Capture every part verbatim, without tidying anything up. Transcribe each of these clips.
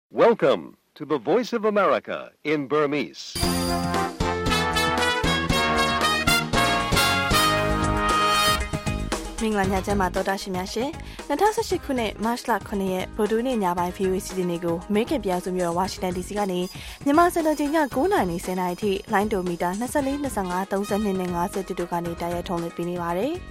Welcome to the Voice of America in Burmese. ။မင်္ဂလာညချမ်းပါတော်တာရှင်များရှင်။၂၀၁၈ခုနှစ်မတ်လခုနှစ်ရက်ဗုဒ္ဓနေ့ညပိုင်း ဗီအိုအေ စီစဉ်တွေကိုအမေရိကန်ပြည်ထောင်စုမြို့တော်ဝါရှင်တန် ဒီစီ ကနေမြန်မာစံတော်ချိန်ည၉နာရီ၁၀နာရီထိလိုင်းဒိုမီတာ၂၄ ၂၅ ၃၂ နဲ့၅၀တူတူကနေတိုက်ရိုက်ထုတ်လွှင့်ပေးနေပါတယ်။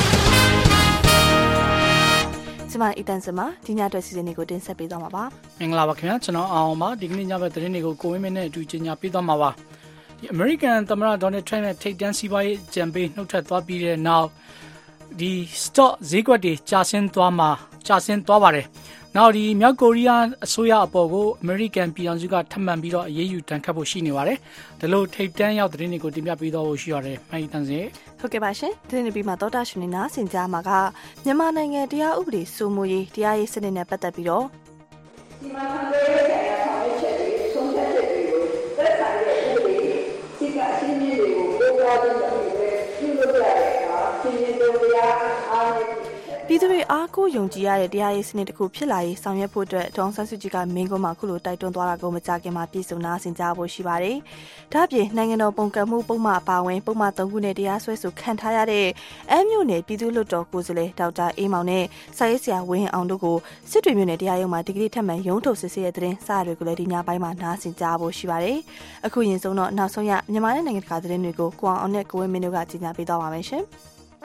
ကျမအီတန်စမဒီညအတွက်စီစဉ်တွေကိုတင်ဆက်ပေးသွားမှာပါ။မင်္ဂလာပါခင်ဗျာကျွန်တော်အောင်ပါဒီကနေ့ညဘက်သတင်းတွေကိုကိုဝင်းမင်းနဲ့အတူကြီးညာပေးသွားမှာပါ။ဒီ American သမ္မတ Donald Trump ရဲ့ထိပ်တန်းစီးပွားရေးကြံပေးနှုတ်ထွက်သွားပြီးတဲ့နောက်ဒီ stock ဈေးကွက်တွေကျဆင်းသွားမှာကျဆင်းသွားပါတယ်။နောက်ဒီမြောက်ကိုရီးယားအစိုးရအပေါ်ကို American ပြည်ထောင်စုကထပ်မံပြီးတော့အရေးယူတန်ခတ်ဖို့ရှိနေပါတယ်။ဒါလို့ထိပ်တန်းရောက်သတင်းတွေကိုတင်ပြပေးသွားဖို့ရှိရတယ်။မှန်တန်စေ။ဟုတ်ကဲ့ပါရှင်။ဒီနေ့ပြီးမှတော်တာရှင်နေနာဆင်ကြမှာကမြန်မာနိုင်ငံတရားဥပဒေစိုးမိုးရေးတရားရေးစနစ်နဲ့ပတ်သက်ပြီးတော့ဒီမှာခံရတဲ့ဆိုင်ရာဆောင်ရွက်ချက်တွေဆုံးဖြတ်ချက်တွေကိုသက်ဆိုင်တဲ့ဥပဒေစိတ်ကအချင်းချင်းတွေကိုပို့ပေါ်တဲ့အနေနဲ့ပြုလုပ်ရတဲ့အခါချင်းချင်းတို့တရားအားနဲ့ပြည်သူတွေအားကိုးယုံကြည်ရတဲ့တရားရေးစနစ်တစ်ခုဖြစ်လာရေးဆောင်ရွက်ဖို့အတွက်ဒေါ်ဆန်းစုကြည်ကမင်းကုန်းမှာခုလိုတိုက်တွန်းသွားတာကိုမကြခင်မှာပြည်စုံနာဆင်ကြားဖို့ရှိပါတယ်။ဒါ့အပြင်နိုင်ငံတော်ပုံကန့်မှုပုံမှန်အပါအဝင်ပုံမှန်သုံးခုနဲ့တရားစွဲဆိုခံထားရတဲ့အမ်းမြို့နယ်ပြည်သူ့လွှတ်တော်ကိုယ်စားလှယ်ဒေါက်တာအေးမောင်နဲ့စာရေးဆရာဝင်းအောင်တို့ကိုစစ်တွေမြို့နယ်တရားရုံးမှာဒီကနေ့ထပ်မံရုံးထုတ်စစ်ဆေးတဲ့သတင်းစာတွေကိုလည်းဒီညပိုင်းမှာနားဆင်ကြားဖို့ရှိပါတယ်။အခုရင်ဆုံးတော့နောက်ဆုံးရမြန်မာနိုင်ငံတကာသတင်းတွေကိုကိုအောင်အောင်နဲ့ကိုဝင်းမင်းတို့ကကြီးညာပေးသွားပါမယ်ရှင်။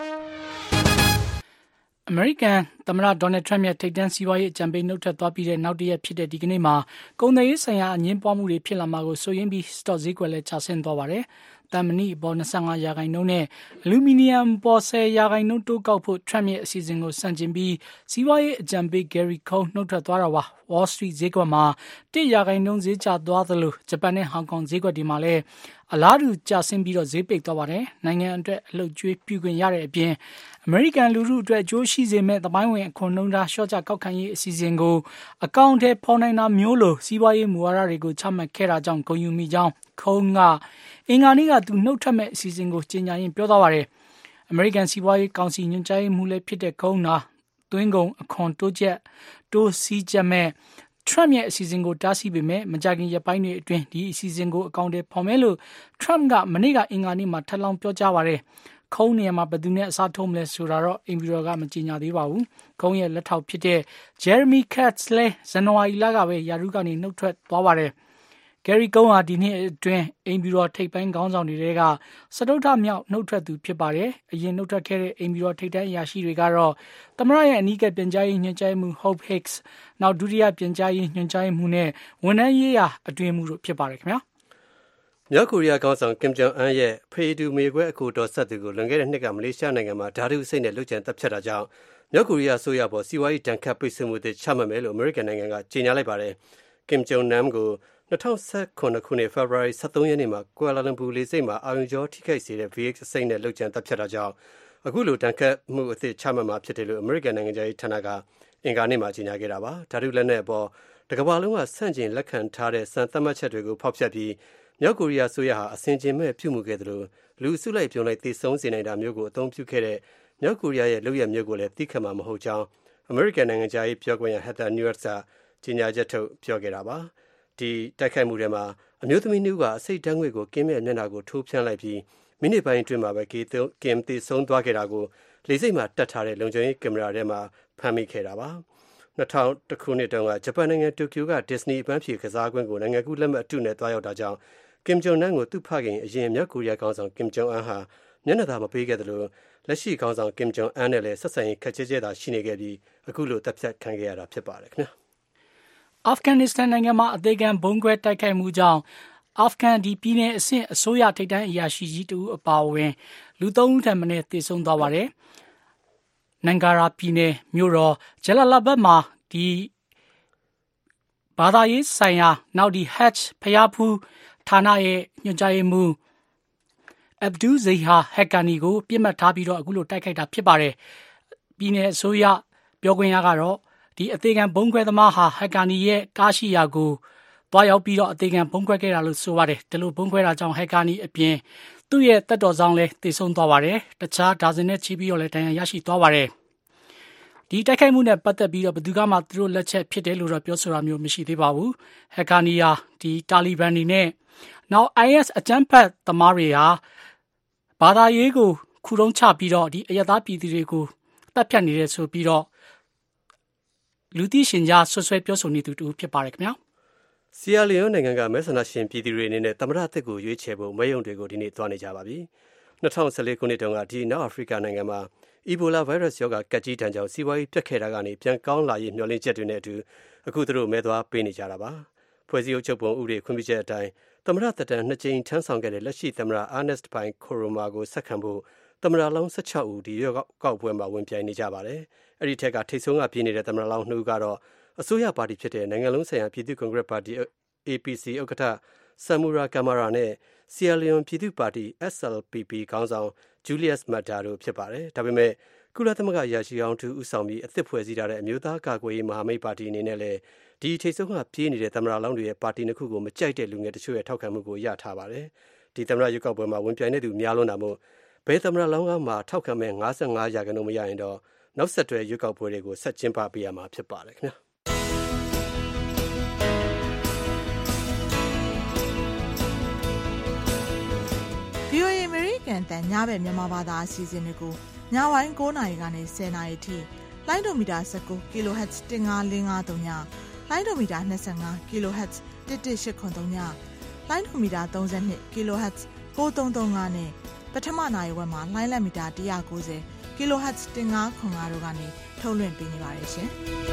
American သမ္မတ Donald Trump ရဲ့ထိပ်တန်းစီးပွားရေးအကြံပေးနှုတ်ထွက်သွားပြီးတဲ့နောက်တရက်ဖြစ်တဲ့ဒီကနေ့မှာကုန်သွယ်ရေးဆိုင်ရာအငြင်းပွားမှုတွေဖြစ်လာမှာကိုစိုးရိမ်ပြီး stock ဈေးကွက်လည်းကျဆင်းသွားပါတယ်။တမ်မဏိအပေါ်၂၅ရာခိုင်နှုန်းနဲ့အလူမီနီယမ်ပေါ်၁၀ရာခိုင်နှုန်းတိုးကောက်ဖို့ Trump ရဲ့အစီအစဉ်ကိုစန့်ကျင်ပြီးစီးပွားရေးအကြံပေး Gary Cohn နှုတ်ထွက်သွားတာပါ။ Wall Street ဈေးကွက်မှာ၁ရာခိုင်နှုန်းဈေးကျသွားသလိုဂျပန်နဲ့ဟောင်ကောင်ဈေးကွက်တွေမှာလည်းအလားတူကျဆင်းပြီးတော့ဈေးပိတ်သွားပါတယ်။နိုင်ငံအတွက်အလုပ်ကျွေးပြုခွင့်ရတဲ့အပြင်အမေရိကန်လူထုအတွက်အကျိုးရှိစေမဲ့သမိုင်းဝင်အခွန်နှုန်းထားလျှော့ချကောက်ခံရေးအစီအစဉ်ကိုအကောင့်ထဲပေါ်နိုင်တာမျိုးလိုစီးပွားရေးမူဝါဒတွေကိုချမှတ်ခဲ့တာကြောင့်ဂုဏ်ယူမိကြောင်းခုံးကအင်္ဂါနေ့ကသူနှုတ်ထွက်မဲ့အစီအစဉ်ကိုကြေညာရင်းပြောသွားပါတယ်။ အမေရိကန်စီးပွားရေးကောင်စီညွှန်ကြားရေးမှူးလည်းဖြစ်တဲ့ခုံးနာသွင်းကုန်အခွန်တိုးချက်တိုးစီးချက်မဲ့Trump ရဲ့အစီအစဉ်ကိုတားဆီးပေမဲ့မကြခင်ရက်ပိုင်းတွေအတွင်းဒီအစီအစဉ်ကိုအကောင့်ထဲပေါ်မယ်လို့ Trump ကမနေ့ကအင်္ဂါနေ့မှာထပ်လောင်းပြောကြားပါတယ်။ခုံးနေရာမှာဘယ်သူနဲ့အစားထိုးမလဲဆိုတာတော့အင်ဗီရောကမကြေညာသေးပါဘူး။ခုံးရဲ့လက်ထောက်ဖြစ်တဲ့ Jeremy Katz လည်းဇန်နဝါရီလကပဲယာရုကနေနှုတ်ထွက်သွားပါတယ်။ Gary Cohn ဟာဒီနှစ်အတွင်းအင်ဗီရောထိပ်ပိုင်းခေါင်းဆောင်တွေကစတုတ္ထမြောက်နှုတ်ထွက်သူဖြစ်ပါတယ်။အရင်နှုတ်ထွက်ခဲ့တဲ့အင်ဗီရောထိပ်တန်းအရာရှိတွေကတော့သမ္မတရဲ့အနီးကပ်ပြန်ကြားရေးညွှန်ကြားရေးမှူး Hope Hicks နောက်ဒုတိယပြန်ကြားရေးညွှန်ကြားရေးမှူးနဲ့ဝန်ထမ်းရေးရာအတွင်းမှူးတို့ဖြစ်ပါတယ်ခင်ဗျာ။မြောက်ကိုရီးယားခေါင်းဆောင်ကင်ဂျုံအန်းရဲ့ဖေတူမေခွဲအကူတော်ဆက်သူကိုလွန်ခဲ့တဲ့နှစ်ကမလေးရှားနိုင်ငံမှာဓာတုစိတ်နဲ့လုပ်ကြံတပ်ဖြတ်တာကြောင့်မြောက်ကိုရီးယားဆိုရပေါ်စီဝါရေးတန်ခတ်ပိတ်ဆို့မှုတွေချမှတ်မယ်လို့အမေရိကန်နိုင်ငံကကြေညာလိုက်ပါတယ်။ကင်ဂျုံနမ်ကို၂၀၁၇ခုနှစ်ဖေဖော်ဝါရီ၁၃ရက်နေ့မှာကွာလာလမ်ပူလေဆိပ်မှာအာရုံကြောထိခိုက်စေတဲ့ ဗီ အက်စ် စိတ်နဲ့လုပ်ကြံတပ်ဖြတ်တာကြောင့်အခုလိုတန်ခတ်မှုအသစ်ချမှတ်မှာဖြစ်တယ်လို့အမေရိကန်နိုင်ငံသားရေးဌာနကအင်္ဂါနေ့မှာကြေညာခဲ့တာပါ။ဓာတုလက်နက်အပေါ်တကမ္ဘာလုံးကဆန့်ကျင်လက်ခံထားတဲ့စံသတ်မှတ်ချက်တွေကိုဖောက်ဖျက်ပြီးမြောက်ကိုရီးယားဆိုရဟာအစဉ်ကျင်မဲ့ပြုမှုခဲ့တယ်လို့လူအစုလိုက်ပြုံလိုက်သေဆုံးစေနိုင်တာမျိုးကိုအသုံးပြုခဲ့တဲ့မြောက်ကိုရီးယားရဲ့လုပ်ရမျိုးကိုလည်းသိခံမှာမဟုတ်ကြောင်းအမေရိကန်နိုင်ငံသားရေးပြောခွင့်ရ Heather Nauert ကကြေညာချက်ထုတ်ပြောခဲ့တာပါ။ဒီတိုက်ခိုက်မှုတွေမှာအမျိုးသမီးမျိုးကအစိတ်ဓာတ်ငွေ့ကိုကင်းမဲ့မျက်နှာကိုထိုးဖြန်းလိုက်ပြီးမိနစ်ပိုင်းအတွင်းမှာပဲကင်သေဆုံးသွားခဲ့တာကိုလေဆိပ်မှာတက်ထားတဲ့လုံခြုံရေးကင်မရာထဲမှာဖမ်းမိခဲ့တာပါ။၂၀၀၁ခုနှစ်တုန်းကဂျပန်နိုင်ငံတိုကျိုကဒစ္စနီအပန်းဖြေကစားကွင်းကိုနိုင်ငံကူးလက်မှတ်အတုနဲ့တွားရောက်တာကြောင့်ကင်ဂျုံနမ်ကိုသူ့ဖခင်အရင်မြောက်ကိုရီးယားခေါင်းဆောင်ကင်ဂျုံအန်းဟာမျက်နှာသာမပေးခဲ့တယ်လို့လက်ရှိခေါင်းဆောင်ကင်ဂျုံအန်းနဲ့လည်းဆက်ဆံရေးခက်ကြဲကြဲသာရှိနေခဲ့ပြီးအခုလိုတပ်ဖြတ်ခံခဲ့ရတာဖြစ်ပါတယ်ခင်ဗျာ။အာဖဂန်နစ္စတန်နိုင်ငံမှာအသေးခံဘုံခွဲတိုက်ခိုက်မှုကြောင့်အာဖဂန်ဒီပြည်နယ်အဆင့်အစိုးရထိပ်တန်းအရာရှိကြီးတူအပါအဝင်လူသုံးဦးထက်မနည်းသေဆုံးသွားပါတယ်။နန်ဂါရာပြည်နယ်မြို့တော်ဂျလာလာဘတ်မှာဒီဘာသာရေးဆိုင်ရာနောက်ဒီဟက်ချ်ဖျားဖူးဌာနရဲ့ညွှန်ကြားရေးမှူးအဗ်ဒူဇေဟာဟက်ကာနီကိုပြစ်မှတ်ထားပြီးတော့အခုလိုတိုက်ခိုက်တာဖြစ်ပါတယ်။ပြည်နယ်အစိုးရပြောခွင့်ရကတော့ဒီအသေးခံဘုံခွဲသမားဟာဟက်ကာနီရဲ့ကားရှိရာကိုတွားရောက်ပြီးတော့အသေးခံဘုံခွဲခဲ့တာလို့ဆိုပါတယ်။ဒီလိုဘုံခွဲတာကြောင့်ဟက်ကာနီအပြင်သူ့ရဲ့တပ်တော်ဆောင်လည်းသေဆုံးသွားပါတယ်။တခြားဒါဇင်နဲ့ချီပြီးတော့လည်းဒဏ်ရာရရှိသွားပါတယ်။ဒီတိုက်ခိုက်မှုနဲ့ပတ်သက်ပြီးတော့ဘယ်သူကမှသူတို့လက်ချက်ဖြစ်တယ်လို့တော့ပြောဆိုတာမျိုးမရှိသေးပါဘူးဟက်ကာနီယာဒီတာလီဘန်တွေနဲ့နောက် I S အကြမ်းဖက်သမားတွေဟာဘာသာရေးကိုခုတုံးချပြီးတော့ဒီအယက်သားပြည်သူတွေကိုတပ်ဖြတ်နေတယ်ဆိုပြီးတော့လူသိရှင်ကြားဆွဆွဲပြောဆိုနေသူတူဖြစ်ပါတယ်ခင်ဗျာဆီယာလီယိုနိုင်ငံကမဲဆန္ဒရှင်ပြည်သူတွေအနေနဲ့သမ္မတအသစ်ကိုရွေးချယ်ဖို့မဲရုံတွေကိုဒီနေ့သွားနေကြပါပြီ၂၀၁၄ခုနှစ်တုန်းကဒီနောက်အာဖရိကနိုင်ငံမှာအီဘိုလာဗိုင်းရပ်စ်ရောဂါကပ်ကြီးတန်းကြောင့်စီးပွားရေးပြတ်ခဲ့တာကနေပြန်ကောင်းလာရေးမျှော်လင့်ချက်တွေနဲ့အတူအခုသူတို့မဲသွားပေးနေကြတာပါဖွဲ့စည်းအုပ်ချုပ်ပုံဥပဒေခွင့်ပြုချက်အတိုင်းသမ္မတသက်တမ်းနှစ်ကြိမ်ထမ်းဆောင်ခဲ့တဲ့လက်ရှိသမ္မတအာနက်စ်ပိုင်ခိုရိုမာကိုဆက်ခံဖို့သမ္မတလောင်း၁၆ဦးဒီရွေးကောက်ပွဲမှာဝင်ပြိုင်နေကြပါတယ်အဲ့ဒီထက်ကထိတ်ဆုံးကပြည်နေတဲ့သမ္မတလောင်းနှစ်ဦးကတော့အစိုးရပါတီဖြစ်တဲ့နိုင်ငံလုံးဆိုင်ရာပြည်သူ့ကွန်ဂရက်ပါတီ A P C ဥက္ကဋ္ဌဆမ်မူရာကမာရာနဲ့ဆီယာလီယွန်ပြည်သူ့ပါတီ S L P P ခေါင်းဆောင်ဂျူလီယပ်မတ်တာတို့ဖြစ်ပါတယ်ဒါပေမဲ့ကုလသမဂ္ဂရရှိအောင်သူဦးဆောင်ပြီးအသစ်ဖွဲ့စည်းထားတဲ့အမျိုးသားကာကွယ်ရေးမဟာမိတ်ပါတီအနေနဲ့လည်းဒီထိတ်ဆုံးကပြေးနေတဲ့သမ္မတလောင်းတွေရဲ့ပါတီနှစ်ခုကိုမကြိုက်တဲ့လူငယ်တချို့ရဲ့ထောက်ခံမှုကိုရထားပါတယ်ဒီသမ္မတရွေးကောက်ပွဲမှာဝင်ပြိုင်နေသူများလွန်းတာမို့ဘယ်သမ္မတလောင်းကမှထောက်ခံမဲ့၅၅ရာခိုင်နှုန်းမရရင်တော့နောက်ဆက်တွဲရွေးကောက်ပွဲတွေကိုဆက်ကျင်းပပေးရမှာဖြစ်ပါတယ်ခင်ဗျာဗီအိုအေ American တန်ညဘက်မြန်မာဘာသာအစီအစဉ်တွေကိုညဝိုင်း၉နာရီကနေ၁၀နာရီထိလိုင်းဒိုမီတာ၁၉ kilohertz ၁၅၄၅၃ညလိုင်းဒိုမီတာ၂၅ kilohertz ၁၁၈၇၃ညလိုင်းဒိုမီတာ၃၂ kilohertz ၉၃၃၅နဲ့ပထမနာရီဝက်မှာလိုင်းလက်မီတာ၁၉၀ kilohertz ၁၅၇၅တို့ကနေထုတ်လွှင့်ပေးနေပါတယ်ရှင်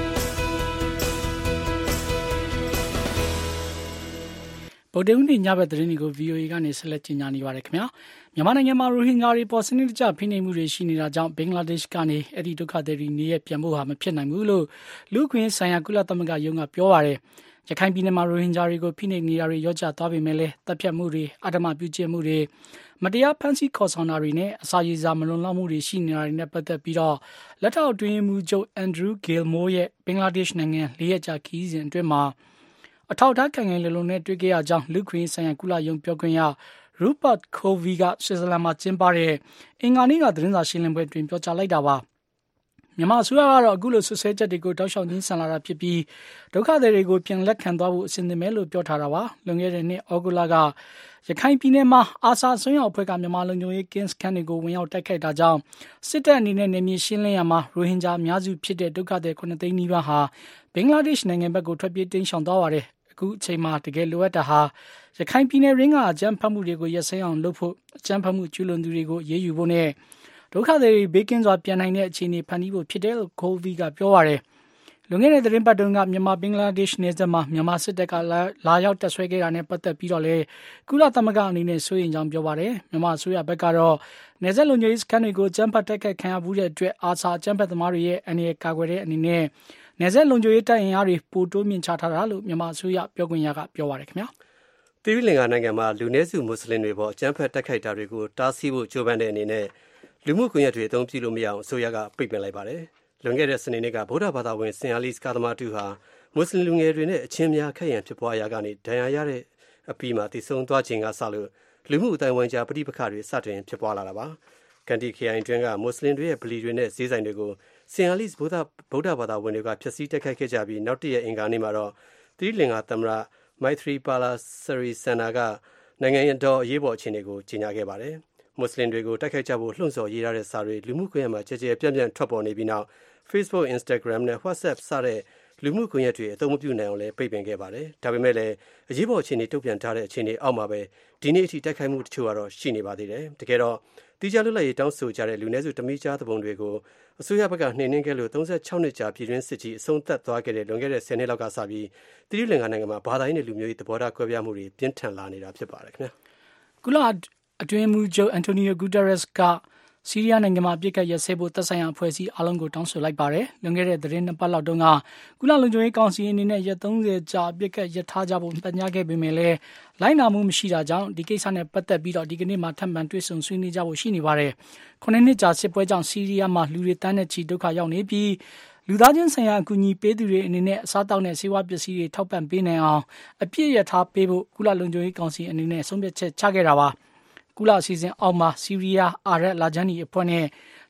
ဗုဒ္ဓဦးနေ့ညဘက်သတင်းတွေကို V O A ကနေဆက်လက်ကြီးညာနေပါတယ်ခင်ဗျာမြန်မာနိုင်ငံမှာရိုဟင်ဂျာတွေပေါ်စနစ်တကျဖိနှိပ်မှုတွေရှိနေတာကြောင့်ဘင်္ဂလားဒေ့ရှ်ကနေအဲ့ဒီဒုက္ခသည်တွေနေရပြန်ဖို့ဟာမဖြစ်နိုင်ဘူးလို့လူ့ခွင့်ဆိုင်ရာကုလသမဂ္ဂယုံကပြောပါတယ်ရခိုင်ပြည်နယ်မှာရိုဟင်ဂျာတွေကိုဖိနှိပ်နေတာတွေရောကျသွားပေမဲ့လည်းတပ်ဖြတ်မှုတွေအဓမ္မပြုကျင့်မှုတွေမတရားဖမ်းဆီးခေါ်ဆောင်တာတွေနဲ့အစာရေစာမလုံလောက်မှုတွေရှိနေတာတွေနဲ့ပတ်သက်ပြီးတော့လက်ထောက်အတွင်းမှုချုပ်အန်ဒရူးဂေလ်မိုးရဲ့ဘင်္ဂလားဒေ့ရှ်နိုင်ငံလေးရက်ကြာခီးစဉ်အတွင်းမှာအထောက်အထားခံခံလုံလုံနဲ့တွေ့ကြရကြောင်းလူ့ခွင့်ဆိုင်ရာကုလယုံပြောခွင့်ရရူပတ်ခိုဗီကဆွစ်ဇာလန်မှာကျင်းပတဲ့အင်္ဂါနေ့ကသတင်းစာရှင်းလင်းပွဲတွင်ပြောကြားလိုက်တာပါမြန်မာအစိုးရကတော့အခုလိုဆွဆွဲချက်တွေကိုတောက်လျှောက်ညှင်းဆန်လာတာဖြစ်ပြီးဒုက္ခသည်တွေကိုပြန်လက်ခံသွားဖို့အစဉ်သင့်မယ်လို့ပြောထားတာပါလွန်ခဲ့တဲ့နှစ်ဩဂုတ်လကရခိုင်ပြည်နယ်မှာအာဆာဆွေးရောက်အဖွဲ့ကမြန်မာလုံခြုံရေးကင်းစခန်းတွေကိုဝင်ရောက်တိုက်ခိုက်တာကြောင့်စစ်တပ်အနေနဲ့နေမြေရှင်းလင်းရမှာရိုဟင်ဂျာအများစုဖြစ်တဲ့ဒုက္ခသည်ခုနှစ်သိန်းနီးပါးဟာဘင်္ဂလားဒေ့ရှ်နိုင်ငံဘက်ကိုထွက်ပြေးတိမ်းရှောင်သွားပါတယ်အခုအချိန်မှာတကယ်လိုအပ်တာဟာရခိုင်ပြည်နယ်ရင်းကအကြမ်းဖက်မှုတွေကိုရပ်စဲအောင်လုပ်ဖို့အကြမ်းဖက်မှုကျူးလွန်သူတွေကိုအရေးယူဖို့နဲ့ဒုက္ခသည်တွေဘေးကင်းစွာပြန်နိုင်တဲ့အခြေအနေဖန်တီးဖို့ဖြစ်တယ်လို့ခိုဗီကပြောပါတယ်လွန်ခဲ့တဲ့သတင်းပတ်တုန်းကမြန်မာဘင်္ဂလားဒေ့ရှ်နယ်စပ်မှာမြန်မာစစ်တပ်ကလာရောက်တပ်ဆွဲခဲ့တာနဲ့ပတ်သက်ပြီးတော့လေကုလသမဂ္ဂအနေနဲ့စိုးရိမ်ကြောင်းပြောပါတယ်မြန်မာအစိုးရဘက်ကတော့နယ်စပ်လုံခြုံရေးစခန်းတွေကိုအကြမ်းဖက်တိုက်ခိုက်ခံရမှုတဲ့အတွက်အာဆာအကြမ်းဖက်သမားတွေရဲ့အနေနဲ့ကာကွယ်တဲ့အနေနဲ့နယ်စပ်လုံခြုံရေးတပ်အင်အားတွေပိုတိုးမြင့်ချထားတာလို့မြန်မာအစိုးရပြောခွင့်ရကပြောပါတယ်ခင်ဗျာသီရိလင်္ကာနိုင်ငံမှာလူနည်းစုမွတ်စလင်တွေပေါ်အကြမ်းဖက်တိုက်ခိုက်တာတွေကိုတားဆီးဖို့ကြိုးပမ်းတဲ့အနေနဲ့လူမှုကွန်ရက်တွေအသုံးပြုလို့မရအောင်အစိုးရကပိတ်ပင်လိုက်ပါတယ်လွန်ခဲ့တဲ့စနေနေ့ကဗုဒ္ဓဘာသာဝင်ဆင်အာလီစကားသမားတူဟာမွတ်စလင်လူငယ်တွေနဲ့အချင်းများခက်ရန်ဖြစ်ပွားရာကနေဒဏ်ရာရတဲ့အပြီးမှာတည်ဆုံသွားခြင်းကစလို့လူမှုအတိုင်းဝန်ကြားပဋိပက္ခတွေစတင်ဖြစ်ပွားလာတာပါကန်တီခရိုင်တွင်းကမွတ်စလင်တွေရဲ့ဗလီတွေနဲ့ဈေးဆိုင်တွေကိုဆင်အာလီဗုဒ္ဓဗုဒ္ဓဘာသာဝင်တွေကဖျက်ဆီးတိုက်ခိုက်ခဲ့ကြပြီးနောက်တည့်ရဲ့အင်္ဂါနေ့မှာတော့သီရိလင်္ကာသမ္မတမိုက်ထရီပါလာစရီဆန်နာကနိုင်ငံတော်အရေးပေါ်အခြေအနေကိုကြေညာခဲ့ပါတယ်မွတ်စလင်တွေကိုတိုက်ခိုက်ကြဖို့လှုံ့ဆော်ရေးထားတဲ့စာတွေလူမှုကွန်ရက်မှာကြဲကြဲပြန့်ပြန့်ထွက်ပေါ်နေပြီးနောက် Facebook, Instagram နဲ့ WhatsApp စတဲ့လူမှုကွန်ရက်တွေအသုံးမပြုနိုင်အောင်လည်းပိတ်ပင်ခဲ့ပါတယ်။ဒါပေမဲ့လည်းအရေးပေါ်အခြေအနေတုံ့ပြန်ထားတဲ့အခြေအနေအောက်မှာပဲဒီနေ့အထိတိုက်ခိုက်မှုတချို့ကတော့ရှိနေပါသေးတယ်။တကယ်တော့တိကျလွတ်လပ်ရေးတောင်းဆိုကြတဲ့လူနည်းစုတမိကြားသဘုံတွေကိုအစိုးရဘက်ကနှိမ်နှင်းခဲ့လို့၃၆နှစ်ကြာပြည်တွင်းစစ်ကြီးအဆုံးသတ်သွားခဲ့တဲ့လွန်ခဲ့တဲ့ဆယ်နှစ်လောက်ကစပြီးသီရိလင်္ကာနိုင်ငံမှာဘာသာရေးနဲ့လူမျိုးရေးသဘောထားကွဲပြားမှုတွေပြင်းထန်လာနေတာဖြစ်ပါတယ်ခင်ဗျာ။ကုလအတွင်းမှုချုပ်အန်တိုနီယိုဂူတာရက်စ်ကဆီးရီးယားနိုင်ငံမှာပြည်ကရဆဲဖို့သက်ဆိုင်ရာအဖွဲ့အစည်းအလုံးကိုတောင်းဆိုလိုက်ပါတယ်။လွန်ခဲ့တဲ့သတင်းနှစ်ပတ်လောက်တုန်းကကုလလုံခြုံရေးကောင်စီအနေနဲ့ရက်သုံးဆယ်ကြာပြည်ကရထားကြဖို့တညခဲ့ပေမဲ့လည်းလိုက်နာမှုမရှိတာကြောင့်ဒီကိစ္စနဲ့ပတ်သက်ပြီးတော့ဒီကနေ့မှထပ်မံတွေ့ဆုံဆွေးနွေးကြဖို့ရှိနေပါတယ်။ခုနှစ်နှစ်ကြာစစ်ပွဲကြောင့်ဆီးရီးယားမှာလူတွေတန်းနဲ့ချီဒုက္ခရောက်နေပြီးလူသားချင်းဆိုင်ရာအကူအညီပေးသူတွေအနေနဲ့အစားတောက်နဲ့ဆေးဝါးပစ္စည်းတွေထောက်ပံ့ပေးနိုင်အောင်အပြည့်ရထားပေးဖို့ကုလလုံခြုံရေးကောင်စီအနေနဲ့ဆုံးဖြတ်ချက်ချခဲ့တာပါ။ကုလအစည်းအဝေးအောက်မှာဆီးရီးယားအာရပ်လာဂျန်နီအဖွဲ့နဲ့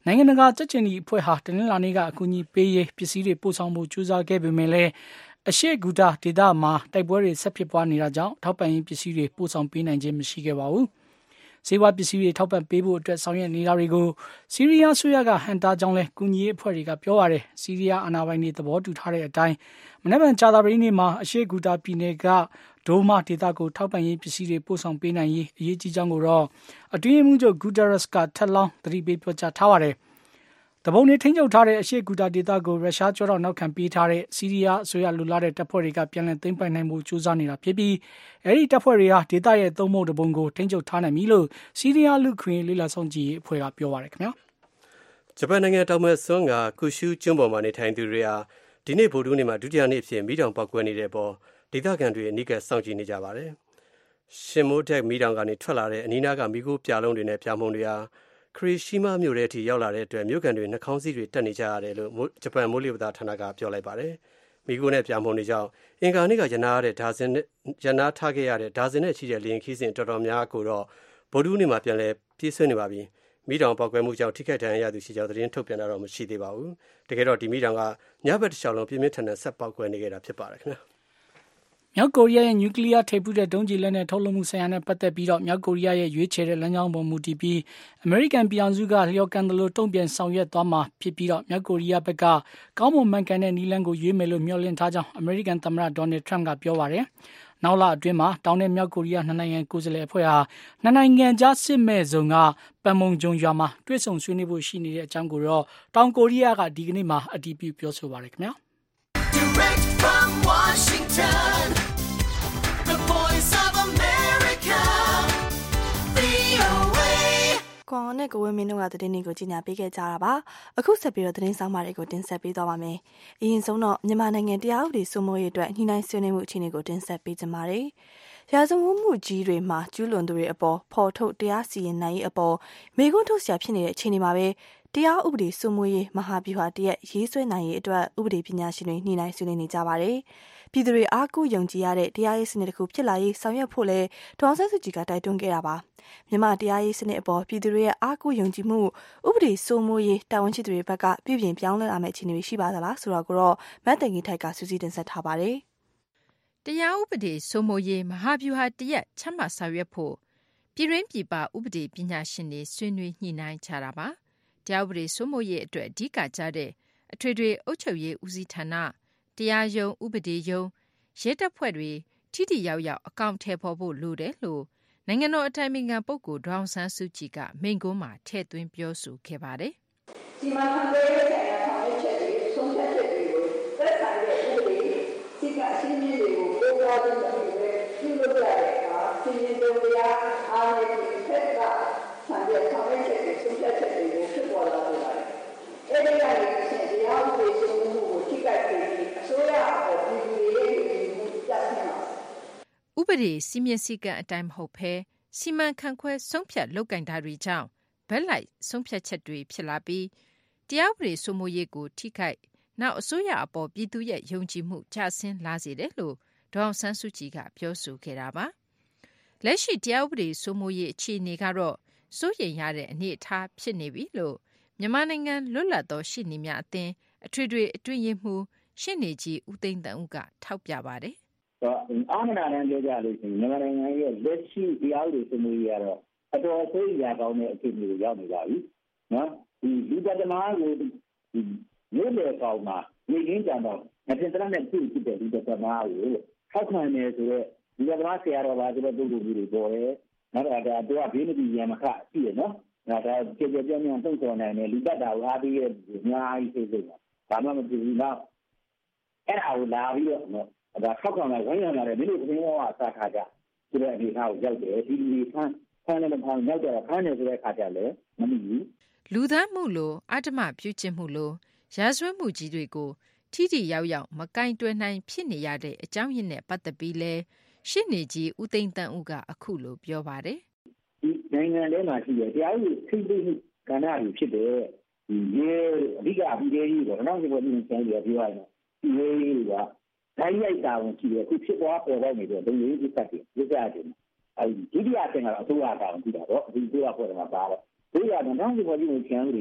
နိုင်ငံတကာကြက်ချင်ဒီအဖွဲ့ဟာတနင်္လာနေ့ကအကူအညီပေးရေးပစ္စည်းတွေပို့ဆောင်မှုကြိုးစားခဲ့ပေမဲ့လည်းအရှိဂူတာဒေသမှာတိုက်ပွဲတွေဆက်ဖြစ်ပွားနေတာကြောင့်ထောက်ပံ့ရေးပစ္စည်းတွေပို့ဆောင်ပေးနိုင်ခြင်းမရှိခဲ့ပါဘူး။စေဝါပစ္စည်းတွေထောက်ပံ့ပေးဖို့အတွက်ဆောင်ရွက်နေတာတွေကိုဆီးရီးယားဆိုရကဟန်တာကြောင့်လဲကူညီရေးအဖွဲ့တွေကပြောပါတယ်။ဆီးရီးယားအာဏာပိုင်တွေသဘောတူထားတဲ့အတိုင်းမနက်ဖြန်ကြာသပတေးနေ့မှာအရှိဂူတာပြည်နယ်ကဒိုမာဒေသကိုထောက်ပံ့ရေးပစ္စည်းတွေပို့ဆောင်ပေးနိုင်ရေးအရေးကြီးကြောင်းကိုတော့အတွင်းမှုချုပ်ဂူတာရက်စ်ကထပ်လောင်းသတိပေးပြောကြားထားပါတယ်။တပုံတွေထိန်းချုပ်ထားတဲ့အရှိဂူတာဒေသကိုရုရှားကြောတော့နောက်ခံပေးထားတဲ့ဆီးရီးယားအစိုးရလူလာတဲ့တပ်ဖွဲ့တွေကပြန်လည်သိမ်းပိုက်နိုင်မှုကြိုးစားနေတာဖြစ်ပြီးအဲဒီတပ်ဖွဲ့တွေဟာဒေသရဲ့သုံးပုံတပုံကိုထိန်းချုပ်ထားနိုင်ပြီလို့ဆီးရီးယားလူခွင့်လေးလာဆောင်ကြည့်အဖွဲ့ကပြောပါတယ်ခင်ဗျာ။ဂျပန်နိုင်ငံတောင်ဘက်စွန်းကကုရှူကျွန်းပေါ်မှာနေထိုင်သူတွေဟာဒီနေ့ဗုဒ္ဓဟူးနေ့မှာဒုတိယနေ့အဖြစ်မိတောင်ပေါက်ကွဲနေတဲ့ပေါ်ဒေသခံတွေအနီးကပ်စောင့်ကြည့်နေကြပါတယ်။ရှင်မိုးတက်မိတောင်ကနေထွက်လာတဲ့အနီးနားကမိခိုးပြာလုံးတွေနဲ့ပြာမုံတွေဟာခရီရှိမာမြို့ထဲအထိရောက်လာတဲ့အတွက်မြို့ကန်တွေနှာခေါင်းစည်းတွေတက်နေကြရတယ်လို့ဂျပန်မိုးလေဝသဌာနကပြောလိုက်ပါတယ်။မိခိုးနဲ့ပြာမုံတွေကြောင့်အင်္ဂါနေ့ကရနာရတဲ့ဒါဇင်နဲ့ရနာထားခဲ့ရတဲ့ဒါဇင်နဲ့ချီတဲ့လျင်ခီးစဉ်တော်တော်များကိုတော့ဗုဒ္ဓဟူးနေ့မှာပြန်လည်ပြည့်စွနေပါပြီ။မိတောင်ပေါက်ကွဲမှုကြောင့်ထိခိုက်ဒဏ်ရာရသူရှိကြောင်းသတင်းထုတ်ပြန်တာတော့မရှိသေးပါဘူး။တကယ်တော့ဒီမိတောင်ကညဘက်တစ်လျှောက်လုံးပြင်းပြင်းထန်ထန်ဆက်ပေါက်ကွဲနေခဲ့တာဖြစ်ပါတယ်ခင်ဗျာ။မြောက်ကိုရီးယားရဲ့နျူကလ িয়ার ထိပ်ဖူးတဲ့ဒုံးကျည်လက်နက်ထုတ်လုပ်မှုဆိုင်ရာနဲ့ပတ်သက်ပြီးတော့မြောက်ကိုရီးယားရဲ့ရွေးချယ်တဲ့လမ်းကြောင်းပေါ်မူတည်ပြီးအမေရိကန်ပြည်အောင်စုကလျော်ကန်တယ်လို့တုံ့ပြန်ဆောင်ရွက်သွားမှာဖြစ်ပြီးတော့မြောက်ကိုရီးယားဘက်ကကောင်းမွန်မှန်ကန်တဲ့နည်းလမ်းကိုရွေးမယ်လို့မျှော်လင့်ထားကြောင်းအမေရိကန်သမ္မတဒေါ်နယ်ထရန့်ကပြောပါတယ်။နောက်လအတွင်းမှာတောင်နဲ့မြောက်ကိုရီးယားနှစ်နိုင်ငံကိုယ်စားလှယ်အဖွဲ့ဟာနှစ်နိုင်ငံကြားစစ်မဲ့ဇုံကပန်မုံဂျုံရွာမှာတွေ့ဆုံဆွေးနွေးဖို့ရှိနေတဲ့အကြောင်းကိုတော့တောင်ကိုရီးယားကဒီကနေ့မှာအတည်ပြုပြောဆိုပါတယ်ခင်ဗျာ။ Direct from Washington The Voice of America ကွန်နဲ့ကိုဝင်းမင်းတို့ကသတင်းတွေကိုကြီးညာပေးခဲ့ကြတာပါအခုဆက်ပြီးတော့သတင်းဆောင်ပါတွေကိုတင်ဆက်ပေးသွားပါမယ်အရင်ဆုံးတော့မြန်မာနိုင်ငံတရားဥပဒေစိုးမိုးရေးအတွက်ညှိနှိုင်းဆွေးနွေးမှုအခြေအနေကိုတင်ဆက်ပေးကြပါမယ်ရာဇဝတ်မှုကြီးတွေမှာကျူးလွန်သူတွေအပေါ်ဖော်ထုတ်တရားစီရင်နိုင်ရေးအပေါ်မေခွန်းထုတ်စရာဖြစ်နေတဲ့အခြေအနေမှာပဲတရားဥပဒေစိုးမိုးရေးမဟာဗျူဟာတရက်ရေးဆွဲနိုင်ရေးအတွက်ဥပဒေပညာရှင်တွေညှိနှိုင်းဆွေးနွေးနေကြပါတယ်ပြည်သူတွေအားကိုးယုံကြည်ရတဲ့တရားရေးစနစ်တစ်ခုဖြစ်လာရေးဆောင်ရွက်ဖို့လဲဒေါ်အောင်ဆန်းစုကြည်ကတိုက်တွန်းခဲ့တာပါမြန်မာတရားရေးစနစ်အပေါ်ပြည်သူတွေရဲ့အားကိုးယုံကြည်မှုဥပဒေစိုးမိုးရေးတာဝန်ရှိသူတွေဘက်ကပြည်ပြင်ပြောင်းလဲလာမယ့်အခြေအနေရှိပါသလားဆိုတော့ကိုတော့မတ်တန်ကြီးထိုက်ကစူးစီးတင်ဆက်ထားပါတယ်တရားဥပဒေစိုးမိုးရေးမဟာဗျူဟာတရက်ချမှတ်ဆောင်ရွက်ဖို့ပြည်တွင်းပြည်ပဥပဒေပညာရှင်တွေဆွေးနွေးညှိနှိုင်းကြတာပါတရားဥပဒေစိုးမိုးရေးအတွက်အဓိကကျတဲ့အထွေထွေအုပ်ချုပ်ရေးဦးစီးဌာနတရားရုံးဥပဒေရုံးရဲတပ်ဖွဲ့တွေထိထိရောက်ရောက်အကောင့်ထဲပေါ်ဖို့လိုတယ်လို့နိုင်ငံတော်အတိုင်ပင်ခံပုဂ္ဂိုလ်ဒေါအောင်ဆန်းစုကြည်ကမိန့်ခွန်းမှာထည့်သွင်းပြောဆိုခဲ့ပါတယ်။ဒီမှာခံရတဲ့ဆိုင်ရာဆောင်ရွက်ချက်တွေဆုံးဖြတ်ချက်တွေကိုသက်ဆိုင်တဲ့ဥပဒေစိတ်ကအရှင်းင်းတွေကိုပို့ပေါ်ခြင်းတွေပဲပြုလုပ်ရတဲ့အခါသင်ရင်တို့တရားအားနဲ့ဒီဖက်ကဆံပြဆောင်ရွက်ချက်တွေဆုံးဖြတ်ချက်တွေကိုဖြစ်ပေါ်လာစေပါတယ်။အဲဒီကနေရှင်တရားဥပဒေစိုးမိုးမှုကိုထိခိုက်ပြီးအစိုးရအပေါ်ပြည်သူတွေရဲ့ယုံကြည်မှုကျဆင်းလာဥပဒေစီမင်းစည်းကမ်းအတိုင်းမဟုတ်ဘဲစီမံခန့်ခွဲဆုံးဖြတ်လုပ်ကင်တာတွေကြောင့်ဘက်လိုက်ဆုံးဖြတ်ချက်တွေဖြစ်လာပြီးတရားဥပဒေစိုးမိုးရေးကိုထိခိုက်နောက်အစိုးရအပေါ်ပြည်သူရဲ့ယုံကြည်မှုကျဆင်းလာစေတယ်လို့ဒေါအောင်ဆန်းစုကြည်ကပြောဆိုခဲ့တာပါလက်ရှိတရားဥပဒေစိုးမိုးရေးအခြေအနေကတော့စိုးရိမ်ရတဲ့အနေအထားဖြစ်နေပြီလို့မြန်မာနိုင်ငံလွတ်လပ်သောရှေ့နေများအသင်းအထွေထွေအတွင်းရေးမှူးရှေ့နေကြီးဦးသိန်းတန်ဦးကထောက်ပြပါတယ်အားမနာနဲ့ပြောကြလို့ရှိရင်မြန်မာနိုင်ငံရဲ့လက်ရှိတရားဥပဒေစိုးမိုးရေးကတော့အတော်အဆိုးရကောင်းတဲ့အခြေအနေကိုရောက်နေပါပြီ။နော်ဒီလူတတမားကိုဒီမျိုးလေကောင်မှာနေရင်းကြတော့အပြင်တရနဲ့ပြည်ဖြစ်တဲ့လူတတမားကိုထောက်ခံနေဆိုတော့လူတတမားဆရာတော်ပါဆိုတဲ့ပုဂ္ဂိုလ်ကြီးတွေပေါ်တယ်။နောက်တော့ဒါတော့ဘေးမပြီးရမခရှိရနော်။ဒါဒါကြေကြေပြင်းပြင်းသုံးဆောင်နိုင်တယ်လူတတ်တာကိုအားပေးရအများကြီးသိသိပါဘာမှမဖြစ်ဘူးနော်။အဲ့ဒါကိုလာပြီးတော့နော်ဒါထောက်ခံလာဝိုင်းရလာတယ်ဒီလိုသတင်းရောအစားထားကြဆိုတဲ့အနေအထားကိုရောက်တယ်ဒီလူတွေဖမ်းဖမ်းလည်းမဖမ်းရောက်တော့ဖမ်းနေဆိုတဲ့အခါကျလည်းမမိဘူးလူသားမှုလို့အတ္တမပြုကျင့်မှုလို့ရာဇဝတ်မှုကြီးတွေကိုထိထိရောက်ရောက်မကင်တွယ်နိုင်ဖြစ်နေရတဲ့အကြောင်းရင်းနဲ့ပတ်သက်ပြီးလဲရှင်းနေကြီးဦးသိန်းတန်ဦးကအခုလိုပြောပါတယ်ဒီနိုင်ငံထဲမှာရှိတဲ့တရားဥပဒေထိပ်သိမ်းကဏ္ဍတွေဖြစ်တဲ့ဒီရေအဓိကအပြီးကြီးပေါ့နော်ဒီပေါ်ဒီဆန်းကြီးပြောရရင်ဒီရေကတိုင်းရိုက်တာဝင်ကြည့်ရအခုဖြစ်သွားပေါ်ပေါက်နေတဲ့ဒုံရင်းကိစ္စတွေသိကြတယ်အဲဒီဒုတိယအဆင့်ကတော့အစိုးရတာဝန်ကြည့်တာတော့ဒီအစိုးရဖွဲ့မှာပါတော့ဒီကတော့နောက်ဒီပေါ်ဒီကိုချမ်းတွေက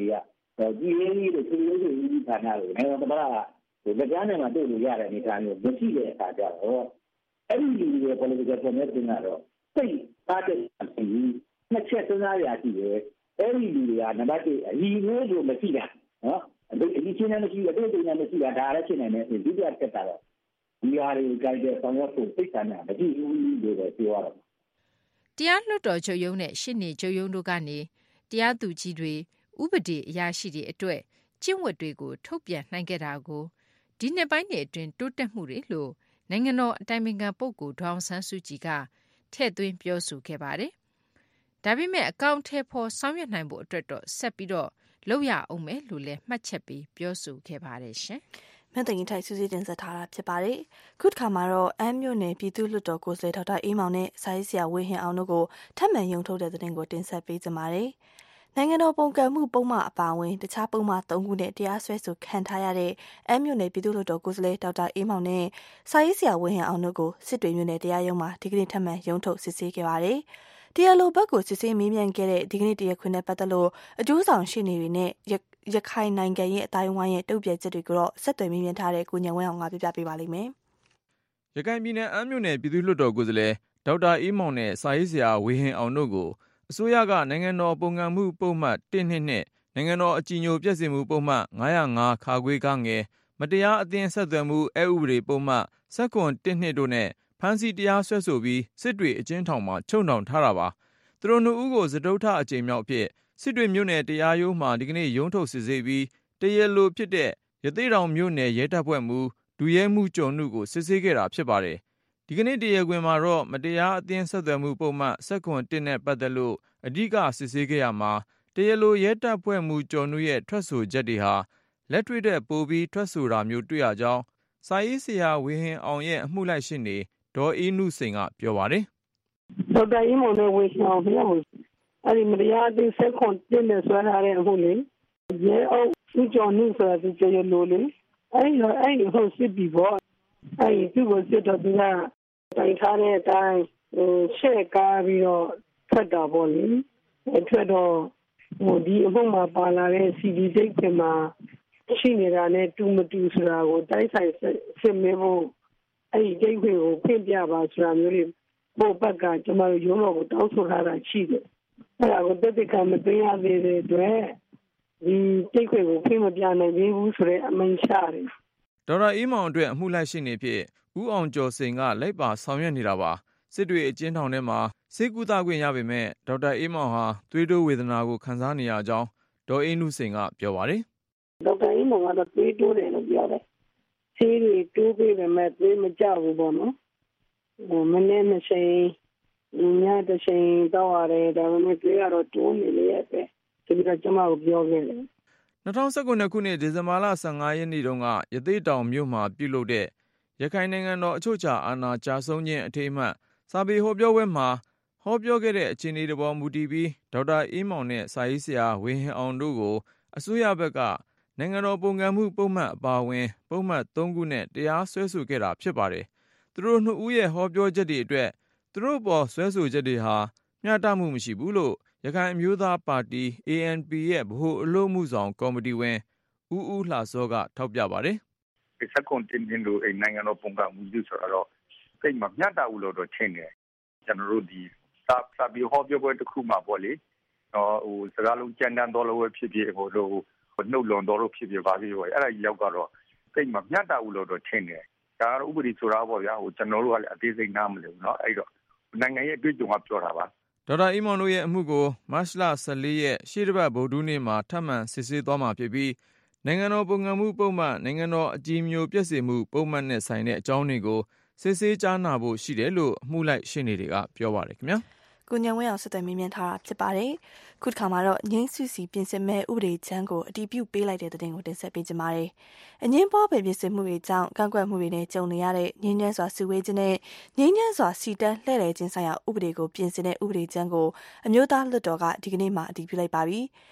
ကြည်ရင်းကြီးတို့သူတို့တို့ဒီဌာနတွေနိုင်ငံတော်သမ္မတကဟိုကြားထဲမှာတွေ့လို့ရတဲ့အနေအထားမျိုးမရှိတဲ့အခါကျတော့အဲ့ဒီလူတွေ political commitment ကတော့စိတ်အားတက်အပြီးနှစ်ချက်စဉ်းစားရရှိတယ်အဲ့ဒီလူတွေကနံပါတ်တစ်အကြီးမျိုးလို့မရှိတာနော်အဒီချင်းနဲ့မရှိဘူးအတွေ့အကြုံနဲ့မရှိတာဒါလည်းဖြစ်နိုင်တယ်ဒုတိယတက်တာတော့ဒီဟာတွေကိုကြိုက်တဲ့ဆောင်ရွက်ဖို့စိတ်ဆန္ဒမရှိဘူးလို့ပဲပြောရတော့တရားလွှတ်တော်ချုပ်ရုံးနဲ့ရှစ်နေချုပ်ရုံးတို့ကနေတရားသူကြီးတွေဥပဒေအရာရှိတွေအတွက်ကျင့်ဝတ်တွေကိုထုတ်ပြန်နိုင်ခဲ့တာကိုဒီနှစ်ပိုင်းတွေအတွင်းတိုးတက်မှုတွေလို့နိုင်ငံတော်အတိုင်ပင်ခံပုဂ္ဂိုလ်ဒေါ်အောင်ဆန်းစုကြည်ကထည့်သွင်းပြောဆိုခဲ့ပါတယ်။ဒါပေမဲ့အကောင့်ထဲပေါ်ဆောင်ရွက်နိုင်ဖို့အတွက်တော့ဆက်ပြီးတော့လုပ်ရအောင်မယ်လို့လည်းမှတ်ချက်ပေးပြောဆိုခဲ့ပါတယ်ရှင်။မြတ်တင်ထိုင်စူးစီးတင်ဆက်ထားတာဖြစ်ပါတယ်။ခုတစ်ခါမှာတော့အမ်းမြို့နယ်ပြည်သူ့လွှတ်တော်ကိုယ်စားလှယ်ဒေါက်တာအေးမောင်နဲ့စာရေးဆရာဝေဟင်အောင်တို့ကိုထပ်မံရုံထုတ်တဲ့သတင်းကိုတင်ဆက်ပေးကြပါမယ်။နိုင်ငံတော်ပုံကံမှုပုံမှန်အပါအဝင်တခြားပုံမှန်သုံးခုနဲ့တရားစွဲဆိုခံထားရတဲ့အမ်းမြို့နယ်ပြည်သူ့လွှတ်တော်ကိုယ်စားလှယ်ဒေါက်တာအေးမောင်နဲ့စာရေးဆရာဝေဟင်အောင်တို့ကိုစစ်တွေမြို့နယ်တရားရုံးမှာဒီကနေ့ထပ်မံရုံထုတ်စစ်ဆေးခဲ့ပါတယ်။တရားလိုဘက်ကိုစစ်ဆေးမေးမြန်းခဲ့တဲ့ဒီကနေ့တရားခွင်နဲ့ပတ်သက်လို့အကျိုးဆောင်ရှေ့နေတွေနဲ့ရခိုင်နိုင်ငံရဲ့အတိုင်းအဝိုင်းရဲ့တုံ့ပြန်ချက်တွေကိုတော့ဆက်သွယ်မေးမြန်းထားတဲ့ကိုညံဝင်းအောင်ကပြပြပေးပါလိမ့်မယ်။ရခိုင်ပြည်နယ်အမ်းမြို့နယ်ပြည်သူ့လွှတ်တော်ကိုယ်စားလှယ်ဒေါက်တာအေးမောင်နဲ့စာရေးဆရာဝေဟင်အောင်တို့ကိုအစိုးရကနိုင်ငံတော်ပုံကံမှုပုံမှတ်၁၂နဲ့နိုင်ငံတော်အကြည်ညိုပျက်စေမှုပုံမှတ်၅၀၅ခါခွေကငယ်မတရားအသင်းဆက်သွယ်မှုအဥပဒေပုံမှတ်၁၇၁၂တို့နဲ့ဖမ်းဆီးတရားစွဲဆိုပြီးစစ်တွေအကျဉ်းထောင်မှာချုပ်နှောင်ထားတာပါ။သူတို့နှစ်ဦးကိုစတုတ္ထအကြိမ်မြောက်အဖြစ်စစ်တွေမြို့နယ်တရားရုံးမှာဒီကနေ့ရုံးထုတ်စစ်ဆေးပြီးတရားလိုဖြစ်တဲ့ရသေ့တောင်မြို့နယ်ရဲတပ်ဖွဲ့မှူးဒုရဲမှူးကျော်နုကိုစစ်ဆေးခဲ့တာဖြစ်ပါတယ်။ဒီကနေ့တရားခွင်မှာတော့မတရားအသင်းဆက်သွယ်မှုပုံမှတ်၁၇၁နဲ့ပတ်သက်လို့အဓိကစစ်ဆေးခဲ့ရမှာတရားလိုရဲတပ်ဖွဲ့မှူးကျော်နုရဲ့ထွက်ဆိုချက်တွေဟာလက်တွေ့တဲ့ပိုပြီးထွက်ဆိုတာမျိုးတွေ့ရကြောင်းစာရေးဆရာဝေဟင်အောင်ရဲ့အမှုလိုက်ရှင်းနေဒေါ်အေးနုစိန်ကပြောပါတယ်။ဒေါက်တာအေးမောင်နဲ့ဝေဟင်အောင်ပြောအဲ့ဒီမတရားအသင်းဆက်ခွန်တင်နေဆွဲထားတဲ့အမှုလေးရဲအုပ်ဦးကျော်နုဆိုတာသူကျေရလို့လေအဲ့ဒီတော့အဲ့ဒီဟုတ်စစ်ပြီပေါ့အဲ့ဒီသူ့ကိုစစ်တော့သူကတိုင်ထားတဲ့အတိုင်းဟိုရှေ့ကားပြီးတော့ထွက်တာပေါ့လေအဲ့ထွက်တော့ဟိုဒီအမှုမှာပါလာတဲ့ စီ ဒီ ဒိတ်ပြင်မှာရှိနေတာနဲ့တူမတူဆိုတာကိုတိုက်ဆိုင်စစ်မေးဖို့အဲ့ဒီဒိတ်ကိုဖွင့်ပြပါဆိုတာမျိုးတွေပို့ဘက်ကကျမတို့ရုံးတော်ကိုတောင်းဆိုထားတာရှိတယ်အဲ့ဒါကိုတက်တက်ကမသိရသေးတဲ့အတွက်ဒီတိတ်ခွေကိုဖိမပြနိုင်သေးဘူးဆိုတဲ့အမိန့်ချတယ်ဒေါက်တာအေးမောင်အတွက်အမှုလိုက်ရှိနေဖြစ်ဦးအောင်ကျော်စိန်ကလိုက်ပါဆောင်ရွက်နေတာပါစစ်တွေအကျဉ်းထောင်ထဲမှာဆေးကုသခွင့်ရပေမဲ့ဒေါက်တာအေးမောင်ဟာသွေးတိုးဝေဒနာကိုခံစားနေရကြောင်းဒေါ်အေးနုစိန်ကပြောပါတယ်ဒေါက်တာအေးမောင်ကတော့သွေးတိုးတယ်လို့ပြောတယ်ဆေးတွေတိုးပေးပေမဲ့သွေးမကျဘူးပေါ့နော်ဟိုမနေ့မချိန်ညတစ်ချိန်တော့ရတယ်ဒါပေမဲ့တွေးရတော့တိုးနေလေရဲ့ပဲဒီကကျမကိုပြောခဲ့တယ်၂၀၁၉ခုနှစ်ဒီဇင်ဘာလ၁၅ရက်နေ့တုန်းကရသေ့တောင်မြို့မှာပြုလုပ်တဲ့ရခိုင်နိုင်ငံတော်အချုပ်အခြာအာဏာကျဆုံးခြင်းအထိမ်းအမှတ်စာပေဟောပြောပွဲမှာဟောပြောခဲ့တဲ့အခြေအနေတွေပေါ်မူတည်ပြီးဒေါက်တာအေးမောင်နဲ့စာရေးဆရာဝေဟင်အောင်တို့ကိုအစိုးရဘက်ကနိုင်ငံတော်ပုံကံမှုပုံမှတ်အပါအဝင်ပုံမှတ်၃ခုနဲ့တရားစွဲဆိုခဲ့တာဖြစ်ပါတယ်။သူတို့နှစ်ဦးရဲ့ဟောပြောချက်တွေအတွက်သူတို့ပေါ်ဆွဲဆိုချက်တွေဟာမျှတမှုမရှိဘူးလို့ရခိုင်အမျိုးသားပါတီ အေအန်ပီ ရဲ့ဗဟိုအလုပ်မှုဆောင်ကော်မတီဝင်ဦးဦးလှစောကထောက်ပြပါတယ်။ဒီစကွန်တင်တင်လို့နိုင်ငံတော်ပုံကမှုယူဆိုတော့စိတ်မမျှတဘူးလို့တော့ထင်တယ်။ကျွန်တော်တို့ဒီစာစာပြီးဟောပြောပွဲတစ်ခုမှာပေါ့လေ။ဟိုဟိုစကားလုံးကြမ်းတမ်းတော်လို့ဖြစ်ဖြစ်ဟိုလိုနှုတ်လွန်တော်လို့ဖြစ်ဖြစ်ပါပြီးပေါ့။အဲ့ဒါကြီးရောက်တော့စိတ်မမျှတဘူးလို့တော့ထင်တယ်။ဒါကတော့ဥပဒေဆိုတာပေါ့ဗျာဟိုကျွန်တော်တို့ကလည်းအသေးစိတ်နားမလည်ဘူးเนาะအဲ့တော့နိုင်ငံရဲ့အတွေ့အကြုံကပြောတာပါဒေါက်တာအေးမောင်တို့ရဲ့အမှုကိုမတ်လ၁၄ရက်ရှေ့တစ်ပတ်ဗုဒ္ဓနေ့မှာထပ်မံစစ်ဆေးသွားမှာဖြစ်ပြီးနိုင်ငံတော်ပုံကံမှုပုံမှန်နိုင်ငံတော်အကြည်ညိုပျက်စေမှုပုံမှန်နဲ့ဆိုင်တဲ့အကြောင်းတွေကိုစစ်ဆေးကြားနာဖို့ရှိတယ်လို့အမှုလိုက်ရှင်းနေတွေကပြောပါတယ်ခင်ဗျာကိုညံဝင်းအောင်ဆက်သွယ်မေးမြန်းထားတာဖြစ်ပါတယ်ခုတစ်ခါမှာတော့ငိမ့်စုစီပြင်ဆင်မဲ့ဥပဒေချမ်းကိုအတည်ပြုပေးလိုက်တဲ့တဲ့ကိုတင်ဆက်ပေးကြပါမယ်အငင်းပွားပဲပြင်ဆင်မှုတွေကြောင့်ကန့်ကွက်မှုတွေနဲ့ကြုံနေရတဲ့ငင်းညမ်းစွာစုဝေးခြင်းနဲ့ငင်းညမ်းစွာစီတန်းလှည့်လည်ခြင်းဆိုင်ရာဥပဒေကိုပြင်ဆင်တဲ့ဥပဒေချမ်းကိုအမျိုးသားလွှတ်တော်ကဒီကနေ့မှအတည်ပြုလိုက်ပါပြီက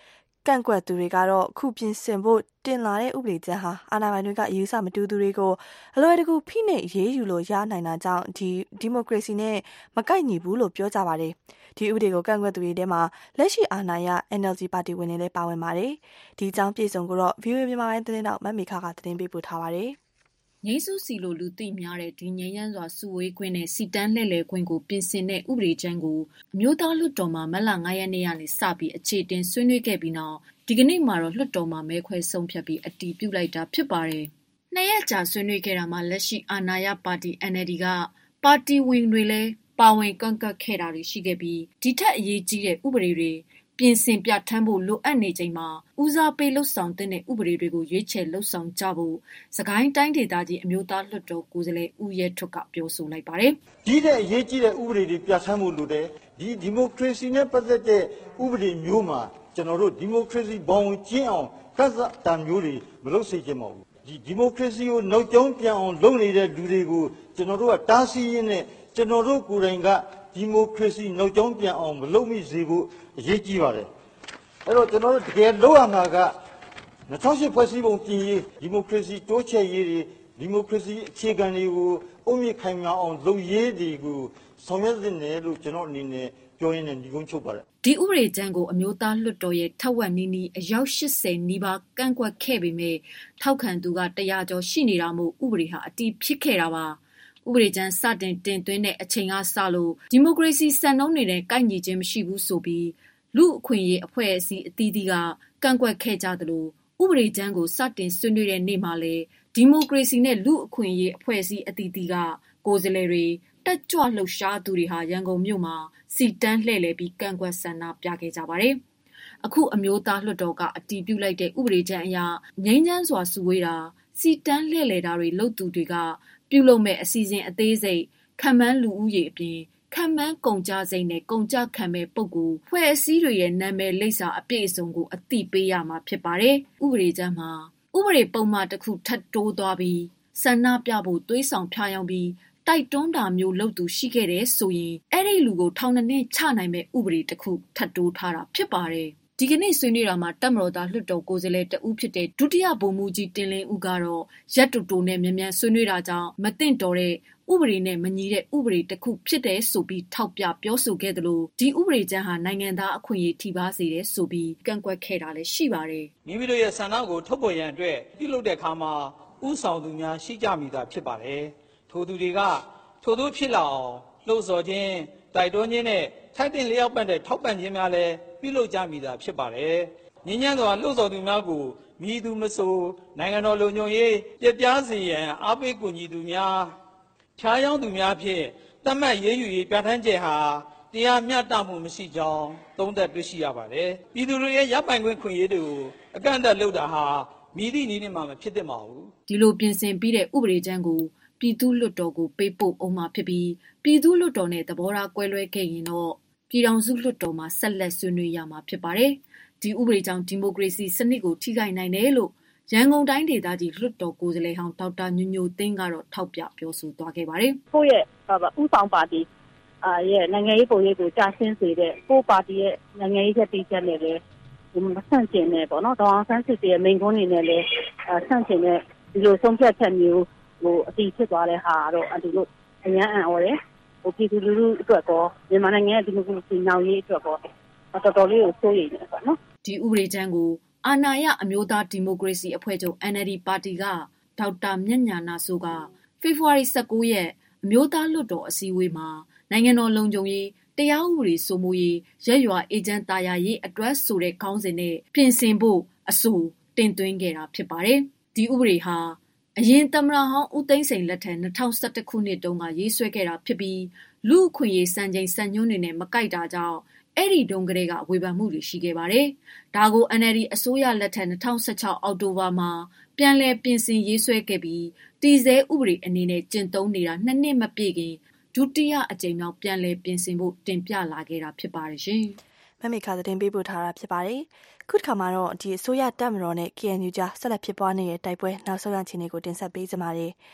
ကန့်ကွက်သူတွေကတော့ခုပြင်ဆင်ဖို့တင်လာတဲ့ဥပဒေကြမ်းဟာအာဏာပိုင်တွေကအယူဆမတူသူတွေကိုအလွယ်တကူဖိနှိပ်ရေးယူလို့ရနိုင်တာကြောင့်ဒီဒီမိုကရေစီနဲ့မကိုက်ညီဘူးလို့ပြောကြပါတယ်။ဒီဥပဒေကိုကန့်ကွက်သူတွေထဲမှာလက်ရှိအာဏာရ N L D ပါတီဝင်တွေလည်းပါဝင်ပါတယ်။ဒီအကြောင်းပြည်စုံကိုတော့ V O A မြန်မာပိုင်းသတင်းတောက်မမေခကသတင်းပေးပို့ထားပါတယ်။ငိမ့်စုစီလိုလူသိများတဲ့ဒီငြိမ်းချမ်းစွာစုဝေးခွင့်နဲ့စီတန်းလှည့်လည်ခွင့်ကိုပြင်ဆင်တဲ့ဥပဒေကြမ်းကိုအမျိုးသားလွှတ်တော်မှာမတ်လ၅ရက်နေ့ကနေစပြီးအခြေတင်ဆွေးနွေးခဲ့ပြီးနောက်ဒီကနေ့မှာတော့လွှတ်တော်မှာမဲခွဲဆုံးဖြတ်ပြီးအတည်ပြုလိုက်တာဖြစ်ပါတယ်။နှစ်ရက်ကြာဆွေးနွေးခဲ့တာမှာလက်ရှိအာဏာရပါတီ N L D ကပါတီဝင်တွေလည်းပါဝင်ကန့်ကွက်ခဲ့တာတွေရှိခဲ့ပြီးဒီထက်အရေးကြီးတဲ့ဥပဒေတွေပြင်ဆင်ပြဋ္ဌာန်းဖို့လိုအပ်နေချိန်မှာဦးစားပေးလှုပ်ဆောင်တဲ့ဥပဒေတွေကိုရွေးချယ်လှုပ်ဆောင်ကြဖို့စကိုင်းတိုင်းဒေသကြီးအမျိုးသားလွှတ်တော်ကိုယ်စားလှယ်ဦးရဲထွတ်ကပြောဆိုလိုက်ပါတယ်။ဒီတဲ့အရေးကြီးတဲ့ဥပဒေတွေပြဋ္ဌာန်းဖို့လိုတယ်။ဒီဒီမိုကရေစီနဲ့ပတ်သက်တဲ့ဥပဒေမျိုးမှာကျွန်တော်တို့ဒီမိုကရေစီဘောင်ဝင်ကျင်းအောင်ကတ်စတာမျိုးတွေမလုပ်စေချင်ပါဘူး။ဒီဒီမိုကရေစီကိုနောက်ကျောင်းပြန်အောင်လုပ်နေတဲ့လူတွေကိုကျွန်တော်တို့ကတားဆီးရင်းနဲ့ကျွန်တော်တို့ကိုယ်တိုင်ကဒီမိုကရေစီနောက်ကျောင်းပြန်အောင်မလုပ်မိစေဖို့အရေးကြီးပါတယ်။အဲ့တော့ကျွန်တော်တို့တကယ်လုပ်ရမှာက၂၀၀၈ဖွဲ့စည်းပုံပြင်ရေးဒီမိုကရေစီတိုးချဲ့ရေးတွေဒီမိုကရေစီအခြေခံတွေကိုအုံမြင့်ခိုင်မာအောင်လုပ်ရေးတွေကိုဆောင်ရွက်နေတယ်လို့ကျွန်တော်အနေနဲ့ပြောရင်းနဲ့ညီကုန်းချုပ်ပါတယ်ဒီဥပဒေကြမ်းကိုအမျိုးသားလွှတ်တော်ရဲ့ထက်ဝက်နီးနီးအယောက်၈၀နီးပါးကန့်ကွက်ခဲ့ပေမဲ့ထောက်ခံသူကတရာကျော်ရှိနေတာမို့ဥပဒေဟာအတည်ဖြစ်ခဲ့တာပါဥပဒေကြမ်းစတင်တင်သွင်းတဲ့အချိန်ကစလို့ဒီမိုကရေစီစံနှုန်းတွေနဲ့ကိုက်ညီခြင်းမရှိဘူးဆိုပြီးလူအခွင့်အရေးအဖွဲ့အစည်းအသီးသီးကကန့်ကွက်ခဲ့ကြသလိုဥပဒေကြမ်းကိုစတင်ဆွေးနွေးတဲ့နေ့မှာလည်းဒီမိုကရေစီနဲ့လူအခွင့်အရေးအဖွဲ့အစည်းအသီးသီးကကိုယ်စားလှယ်တွေတက်ကြွလှုပ်ရှားသူတွေဟာရန်ကုန်မြို့မှာစီတန်းလှည့်လည်ပြီးကန့်ကွက်ဆန္ဒပြခဲ့ကြပါတယ်။အခုအမျိုးသားလွှတ်တော်ကအတည်ပြုလိုက်တဲ့ဥပဒေကြမ်းအရငြိမ်းချမ်းစွာစုဝေးတာစီတန်းလှည့်လည်တာတွေလုပ်သူတွေကပြုလုပ်မဲ့အစီအစဉ်အသေးစိတ်ခံမှန်းလူဦးရေအပြင်ခံမှန်းကုန်ကြစိတ်နဲ့ကုန်ကြခံမဲ့ပုံကိုဖွဲ့အစည်းတွေရဲ့နာမည်လိပ်စာအပြည့်အစုံကိုအသိပေးရမှာဖြစ်ပါတယ်။ဥပဒေကြမ်းမှာဥပဒေပုံမှန်တစ်ခုထပ်တိုးသွားပြီးဆန္ဒပြဖို့သွေးဆောင်ဖျားယောင်းပြီးတိုက်တွန်းတာမျိုးလုပ်သူရှိခဲ့တဲ့ဆိုရင်အဲ့ဒီလူကိုထောင်နဲ့ချနိုင်မဲ့ဥပဒေတစ်ခုထပ်တိုးထားတာဖြစ်ပါတယ်။ဒီကနေ့ဆွေးနွေးတာမှာတပ်မတော်သားလွှတ်တော်ကိုယ်စားလှယ်တဦးဖြစ်တဲ့ဒုတိယဗိုလ်မှူးကြီးတင်လင်းဦးကတော့ရက်တူတူနဲ့မြန်မြန်ဆွေးနွေးတာကြောင့်မသင့်တော်တဲ့ဥပဒေနဲ့မညီတဲ့ဥပဒေတစ်ခုဖြစ်တဲ့ဆိုပြီးထောက်ပြပြောဆိုခဲ့တယ်လို့ဒီဥပဒေကြမ်းဟာနိုင်ငံသားအခွင့်အရေးထိပါစေတယ်ဆိုပြီးကန့်ကွက်ခဲ့တာလည်းရှိပါတယ်။မိမိတို့ရဲ့ဆန္ဒကိုထုတ်ဖော်ရန်အတွက်ပြုလုပ်တဲ့အခါမှာဥဆောင်သူများရှိကြမိတာဖြစ်ပါတယ်။ထို့သူတွေကထို့သူဖြစ်လာအောင်လှုံ့ဆော်ခြင်းတိုက်တွန်းခြင်းနဲ့ထိုက်တင်လျောက်ပတ်တဲ့ထောက်ပံ့ခြင်းများလည်းပြုလုပ်ကြမိတာဖြစ်ပါတယ်။ငြိမ်းချမ်းစွာလှုံ့ဆော်သူများကိုမိသူမဆိုနိုင်ငံတော်လုံခြုံရေးပြပြစေရန်အားပေးကူညီသူများဖြားယောင်းသူများဖြင့်တတ်မှတ်ရေးယူရေးပြဋ္ဌာန်းချက်ဟာတရားမျှတမှုမရှိကြောင်းသုံးသပ်တွေ့ရှိရပါတယ်။ပြည်သူတွေရဲ့ရပိုင်ခွင့်ခွင့်ရေးတွေကိုအကန့်အသတ်လုပ်တာဟာမြည်သည့်နည်းနဲ့မှမဖြစ်သင့်ပါဘူး။ဒီလိုပြင်ဆင်ပြီးတဲ့ဥပဒေကြမ်းကိုပြည်သူ့လွှတ်တော်ကိုပေးပို့အောင်မှာဖြစ်ပြီးပြည်သူ့လွှတ်တော်နဲ့သဘောထားကွဲလွဲခဲ့ရင်တော့ပြည်ထောင်စုလွှတ်တော်မှာဆက်လက်ဆွေးနွေးရမှာဖြစ်ပါတယ်။ဒီဥပဒေကြောင့်ဒီမိုကရေစီစနစ်ကိုထိခိုက်နိုင်တယ်လို့ရန်ကုန်တိုင်းဒေသကြီးလွှတ်တော်ကိုယ်စားလှယ်ဟောင်းဒေါက်တာညိုညိုသိန်းကတော့ထောက်ပြပြောဆိုသွားခဲ့ပါတယ်။ကိုယ့်ရဲ့ဥဆောင်ပါတီအာရဲ့နိုင်ငံရေးပုံရိပ်ကိုကြာရှင်းစေတဲ့ကိုယ့်ပါတီရဲ့နိုင်ငံရေးချက်တိကျနဲ့လည်းမဆန့်ကျင်နဲ့ပေါ့နော်။ဒေါအောင်ဆန်းစုကြည်ရဲ့မိန့်ခွန်းတွေနဲ့လည်းဆန့်ကျင်တဲ့ဒီလိုဆုံးဖြတ်ချက်မျိုးဟိုအတီးဖြစ်သွားတဲ့ဟာတော့အတူလို့အញ្ញမ်းအံ့ဩတယ်ဟိုပြည်သူလူထုအတွက်ကောမြန်မာနိုင်ငံရဲ့ဒီမိုကရေစီနောက်ရေးအတွက်ကောတော်တော်လေးကိုစိုးရိမ်နေပါနော်ဒီဥပဒေကြမ်းကိုအာဏာရအမျိုးသားဒီမိုကရေစီအဖွဲ့ချုပ် N L D ပါတီကဒေါက်တာမြတ်ညာနာစိုးကဖေဖော်ဝါရီ၁၉ရက်အမျိုးသားလွှတ်တော်အစည်းအဝေးမှာနိုင်ငံတော်လုံခြုံရေးတရားဥပဒေစိုးမိုးရေးရက်ရွာအေဂျင့်တာယာရေးအတွက်ဆိုတဲ့ခေါင်းစဉ်နဲ့ပြင်ဆင်ဖို့အဆိုတင်သွင်းခဲ့တာဖြစ်ပါတယ်ဒီဥပဒေဟာအရင်သမ္မတဟောင်းဦးသိန်းစိန်လက်ထက်၂၀၁၁ခုနှစ်တုန်းကရေးဆွဲခဲ့တာဖြစ်ပြီးလူအခွင့်အရေးစံချိန်စံညွှန်းတွေနဲ့မကိုက်တာကြောင့်အဲ့ဒီတုန်းကတည်းကဝေဖန်မှုတွေရှိခဲ့ပါတယ်။ဒါကို N L D အစိုးရလက်ထက်၂၀၁၆အောက်တိုဘာမှာပြန်လည်ပြင်ဆင်ရေးဆွဲခဲ့ပြီးတည်ဆဲဥပဒေအနေနဲ့ကျင့်သုံးနေတာနှစ်နှစ်မပြည့်ခင်ဒုတိယအကြိမ်မြောက်ပြန်လည်ပြင်ဆင်ဖို့တင်ပြလာခဲ့တာဖြစ်ပါတယ်ရှင်။မမေခါသတင်းပေးပို့ထားတာဖြစ်ပါတယ်။ခုတစ်ခါမှာတော့ဒီအစိုးရတပ်မတော်နဲ့ K N U ကြားဆက်လက်ဖြစ်ပွားနေတဲ့တိုက်ပွဲနောက်ဆုံးအခြေအနေကိုတင်ဆက်ပေးကြပါမယ်။ K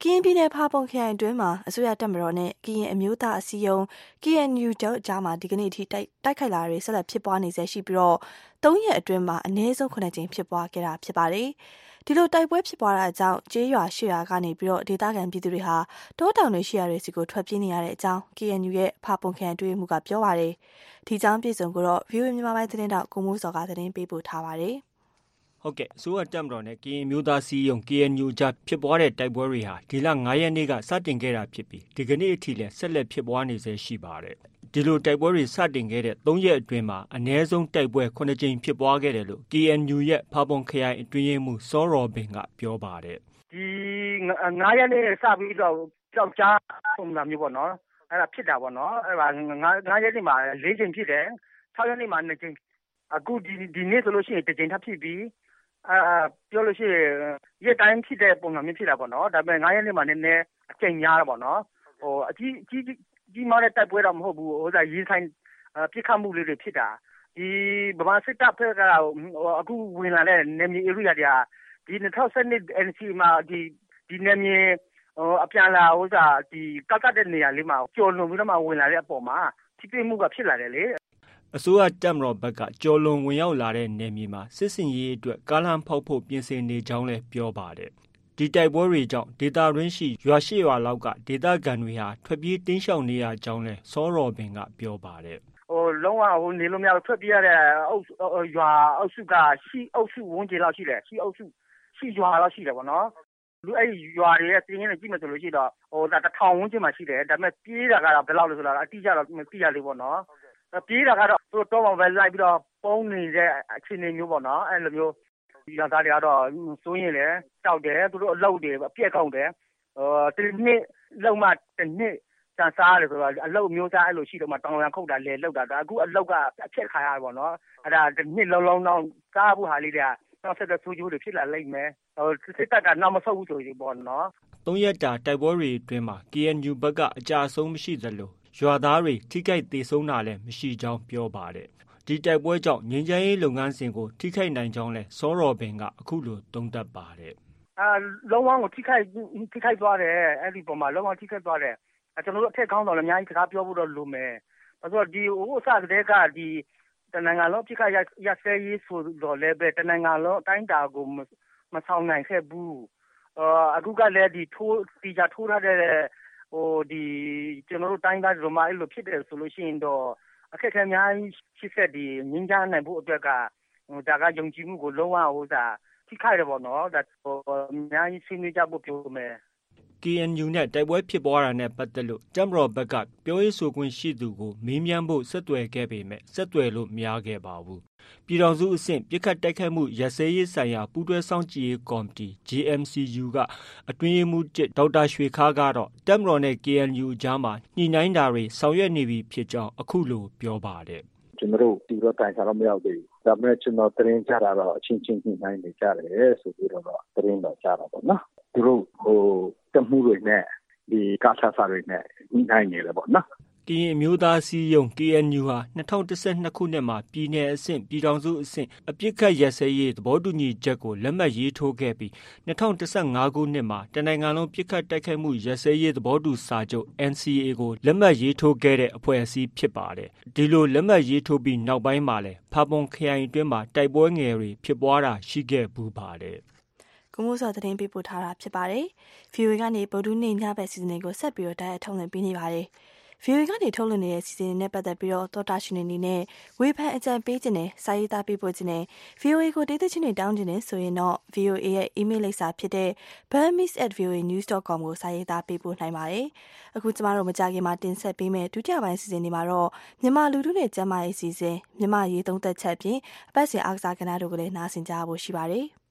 ကရင်ပြည်နယ်ဖာပုံခရိုင်တွင်းမှာအစိုးရတပ်မတော်နဲ့ကရင်အမျိုးသားအစည်းအရုံး K N U တို့ကြားမှာဒီကနေ့အထိတိုက်တိုက်ခိုက်လာတွေဆက်လက်ဖြစ်ပွားနေစေရှိပြီးတော့သုံးရက်အတွင်းမှာအနည်းဆုံးခုနှစ်ကြိမ်ဖြစ်ပွားခဲ့တာဖြစ်ပါတယ်။ဒီလိုတိုက်ပွဲဖြစ်ပွားတာကြောင့်ကျေးရွာရှေ့ရွာကနေပြီးတော့ဒေသခံပြည်သူတွေဟာတောတောင်တွေရှိရာတွေစီကိုထွက်ပြေးနေရတဲ့အကြောင်း K N U ရဲ့ဖာပုံခရိုင်တွင်းမှုကပြောပါတယ်။ဒီကြောင်းပြည်စုံကိုတော့ V O A မြန်မာပိုင်းသတင်းတောက်ကိုမိုးစောကသတင်းပေးပို့ထားပါတယ်။ဟုတ်ကဲ့အစိုးရတပ်မတော်နဲ့ကရင်မျိုးသားစီးရုံ K N U ကြားဖြစ်ပွားတဲ့တိုက်ပွဲတွေဟာဒီလငါးရက်နေ့ကစတင်ခဲ့တာဖြစ်ပြီးဒီကနေ့အထိလည်းဆက်လက်ဖြစ်ပွားနေဆဲရှိပါတယ်။ဒီလိုတိုက်ပွဲတွေစတင်ခဲ့တဲ့သုံးရက်အတွင်းမှာအနည်းဆုံးတိုက်ပွဲခုနှစ်ကြိမ်ဖြစ်ပွားခဲ့တယ်လို့ K N U ရဲ့ဖာပုံခရိုင်အတွင်းရေးမှူးစောရော်ဘင်ကပြောပါတယ်။ဒီငါးရက်နေ့စပြီးတော့ကြောက်ကြားပုံစံမျိုးပေါ့နော်။အဲ့ဒါဖြစ်တာပေါ့နော်။အဲ့ဒါငါးရက်နေ့မှာလေးကြိမ်ဖြစ်တယ်။ခြောက်ရက်နေ့မှာနှစ်ကြိမ်အခုဒီဒီနေ့ဆိုလို့ရှိရင်တစ်ကြိမ်ထပ်ဖြစ်ပြီးအာပြောလို့ရှိရင်ရက်တိုင်းဖြစ်တဲ့ပုံစံမျိုးဖြစ်တာပေါ့နော်ဒါပေမဲ့ငါးရက်နေ့မှာနည်းနည်းအကျဉ်းများတာပေါ့နော်ဟိုအကြီးကြီးကြီးမားတဲ့တိုက်ပွဲတော့မဟုတ်ဘူးဟိုစားရေးဆိုင်ပြစ်ခတ်မှုလေးတွေဖြစ်တာဒီဗမာစစ်တပ်ဖက်ကအခုဝင်လာတဲ့နေမြေ area တွေကဒီနှစ်ထောင်ဆယ်နှစ် N C မှာဒီဒီနေမြေဟိုအပြန်လာဟိုစားဒီကကတဲ့နေရာလေးမှာကျော်လွန်ပြီးတော့မှဝင်လာတဲ့အပေါ်မှာထိတွေ့မှုကဖြစ်လာတယ်လေအစိုးရတပ်မတော်ဘက်ကကျော်လွန်ဝင်ရောက်လာတဲ့နယ်မြေမှာစစ်စင်ရေးအတွက်ကားလမ်းဖောက်ဖို့ပြင်ဆင်နေကြောင်းလည်းပြောပါတယ်။ဒီတိုက်ပွဲတွေကြောင့်ဒေသရင်းရှိရွာရှိရွာလောက်ကဒေသခံတွေဟာထွက်ပြေးတင်းရှောင်နေရကြောင်းလည်းစောရော်ပင်ကပြောပါတယ်။ဟိုလုံးဝဟိုနေလို့မရထွက်ပြေးရတဲ့အုပ်ရွာအုပ်စုကရှိအုပ်စုဝန်းကျင်လောက်ရှိတယ်ရှိအုပ်စုရှိရွာလောက်ရှိတယ်ပေါ့နော်။လူအဲ့ရွာတွေရဲ့တင်းရင်းနဲ့ကြည့်မယ်ဆိုလို့ရှိတော့ဟိုတစ်ထောင်ဝန်းကျင်မှာရှိတယ်ဒါပေမဲ့ပြေးတာကတော့ဘယ်လောက်လဲဆိုတော့အတိအကျတော့မသိရသေးဘူးပေါ့နော်။ပြေးတာကတော့သူတို့တော့ပဲလိုက်ပြီးတော့ပုံနေတဲ့အခြေအနေမျိုးပေါ့နော်အဲ့လိုမျိုးဒီလာသားတွေကတော့စိုးရင်လည်းတောက်တယ်သူတို့အလုပ်တွေအပြက်ကောက်တယ်ဟိုတစ်နှစ်လောက်မှတစ်နှစ်စံစားတယ်ဆိုတော့အလုပ်မျိုးသားအဲ့လိုရှိတော့မှတောင်ရန်ခုတ်တာလေလောက်တာဒါအခုအလုပ်ကအပြက်ခါရပေါ့နော်အဲ့ဒါတစ်နှစ်လုံးလုံးတော့စားဖို့ဟာလေးတွေကနောက်ဆက်တဲ့ဆိုးကျိုးတွေဖြစ်လာလိမ့်မယ်ဟိုစစ်တပ်ကနောက်မဆုတ်ဘူးဆိုရင်ပေါ့နော်သုံးရက်တာတိုက်ပွဲတွေအတွင်းမှာ K N U ဘက်ကအကြအဆုံးမရှိသလိုရွာသားတွေထိခိုက်သေးဆုံးတာလည်းမရှိကြောင်းပြောပါတယ်။ဒီတိုက်ပွဲကြောင့်ငြိမ်းချမ်းရေးလုပ်ငန်းစဉ်ကိုထိခိုက်နိုင်ကြောင်းလည်းစောရော်ဘင်ကအခုလိုသုံးသပ်ပါတယ်။အာလုံးဝကိုထိခိုက်ထိခိုက်သွားတယ်အဲ့ဒီပုံမှာလုံးဝထိခိုက်သွားတယ်။ကျွန်တော်တို့အထက်ကောင်းတော်လည်းအများကြီးစကားပြောဖို့တော့လိုမယ်။ဘာလို့ဒီဟိုအစကတည်းကဒီတနင်္ဂနွေလုံးထိခိုက်ရစဲရေးဆိုတော့လည်းပဲတနင်္ဂနွေလုံးအတိုင်းတာကိုမဆောင်နိုင်ခဲ့ဘူး။အာအခုကလည်းဒီထိုးတီချာထိုးထားတဲ့ဟိုဒီကျွန်တော်တို့တိုင်းသားတို့မှအဲ့လိုဖြစ်တယ်ဆိုလို့ရှိရင်တော့အခက်အခဲများရှိဆက်ဒီငင်းကြနိုင်ဖို့အတွက်ကဟိုဒါကယုံကြည်မှုကိုလုံးဝဟိုဒါထိခိုက်တယ်ပေါ့နော်ဒါဟိုအများကြီးဆွေးနွေးကြဖို့ပြောမယ် K N U နဲ့တိုက်ပွဲဖြစ်ပွားတာနဲ့ပတ်သက်လို့တပ်မတော်ဘက်ကပြောရေးဆိုခွင့်ရှိသူကိုမေးမြန်းဖို့ဆက်သွယ်ခဲ့ပေမဲ့ဆက်သွယ်လို့မရခဲ့ပါဘူး။ပြည်ထောင်စုအဆင့်ပြစ်ခတ်တိုက်ခိုက်မှုရစဲရေးဆိုင်ရာပူးတွဲဆောင်ကြည့်ရေးကော်မတီ J M C U ကအတွင်းရေးမှူးဒေါက်တာရွှေခါးကတော့တပ်မတော်နဲ့ K N U ကြားမှာညှိနှိုင်းတာတွေဆောင်ရွက်နေပြီဖြစ်ကြောင်းအခုလိုပြောပါတယ်။ကျွန်တော်တို့ဒီတော့တိုင်စားတော့မရောက်သေးဘူး။ဒါပေမဲ့ကျွန်တော်သတင်းကြတာတော့အချင်းချင်းညှိနှိုင်းနေကြတယ်ဆိုပြီးတော့သတင်းတော့ကြားတာပေါ့နော်။သူတို့ဟိုတက်မှုတွေနဲ့ဒီကာဆာဆာတွေနဲ့ညှိနှိုင်းနေတယ်ပေါ့နော်ကရင်မျိုးသားစီးရုံ K N U ဟာ၂၀၁၂ခုနှစ်မှာပြည်내အဆင့်ပြည်ထောင်စုအဆင့်အပြစ်ခတ်ရစဲရေးသဘောတူညီချက်ကိုလက်မှတ်ရေးထိုးခဲ့ပြီး၂၀၁၅ခုနှစ်မှာတနိုင်ငံလုံးပြစ်ခတ်တိုက်ခိုက်မှုရစဲရေးသဘောတူစာချုပ် N C A ကိုလက်မှတ်ရေးထိုးခဲ့တဲ့အဖွဲ့အစည်းဖြစ်ပါတယ်။ဒီလိုလက်မှတ်ရေးထိုးပြီးနောက်ပိုင်းမှာလည်းဖာပွန်ခရိုင်အတွင်းမှာတိုက်ပွဲငယ်တွေဖြစ်ပွားတာရှိခဲ့ပူးပါတယ်။ကိုမိုးစောသတင်းပေးပို့ထားတာဖြစ်ပါတယ်။ V O A ကနေဗုဒ္ဓနေ့ညဘက်စီစဉ်ကိုဆက်ပြီးတော့တိုက်အထုံးလင်းပေးနေပါတယ်။ V O A ကနေထုတ်လွှင့်နေတဲ့စီစဉ်နဲ့ပတ်သက်ပြီးတော့သောတာရှင်နေနဲ့ဝေဖန်အကြံပေးခြင်းနဲ့စာရေးသားပေးပို့ခြင်းနဲ့ V O A ကိုဒေသချင်းတွေတောင်းခြင်းနဲ့ဆိုရင်တော့ V O A ရဲ့ email လိပ်စာဖြစ်တဲ့ burmese at v o a news dot com ကိုစာရေးသားပေးပို့နိုင်ပါတယ်။အခုကျမတို့မကြခင်မှာတင်ဆက်ပေးမယ့်ဒုတိယပိုင်းစီစဉ်တွေမှာတော့မြန်မာလူထုနဲ့ကျမရဲ့စီစဉ်မြန်မာရေးသုံးသက်ချက်ပြင်အပတ်စဉ်အားကစားကဏ္ဍတို့ကိုလည်းနားဆင်ကြဖို့ရှိပါတယ်။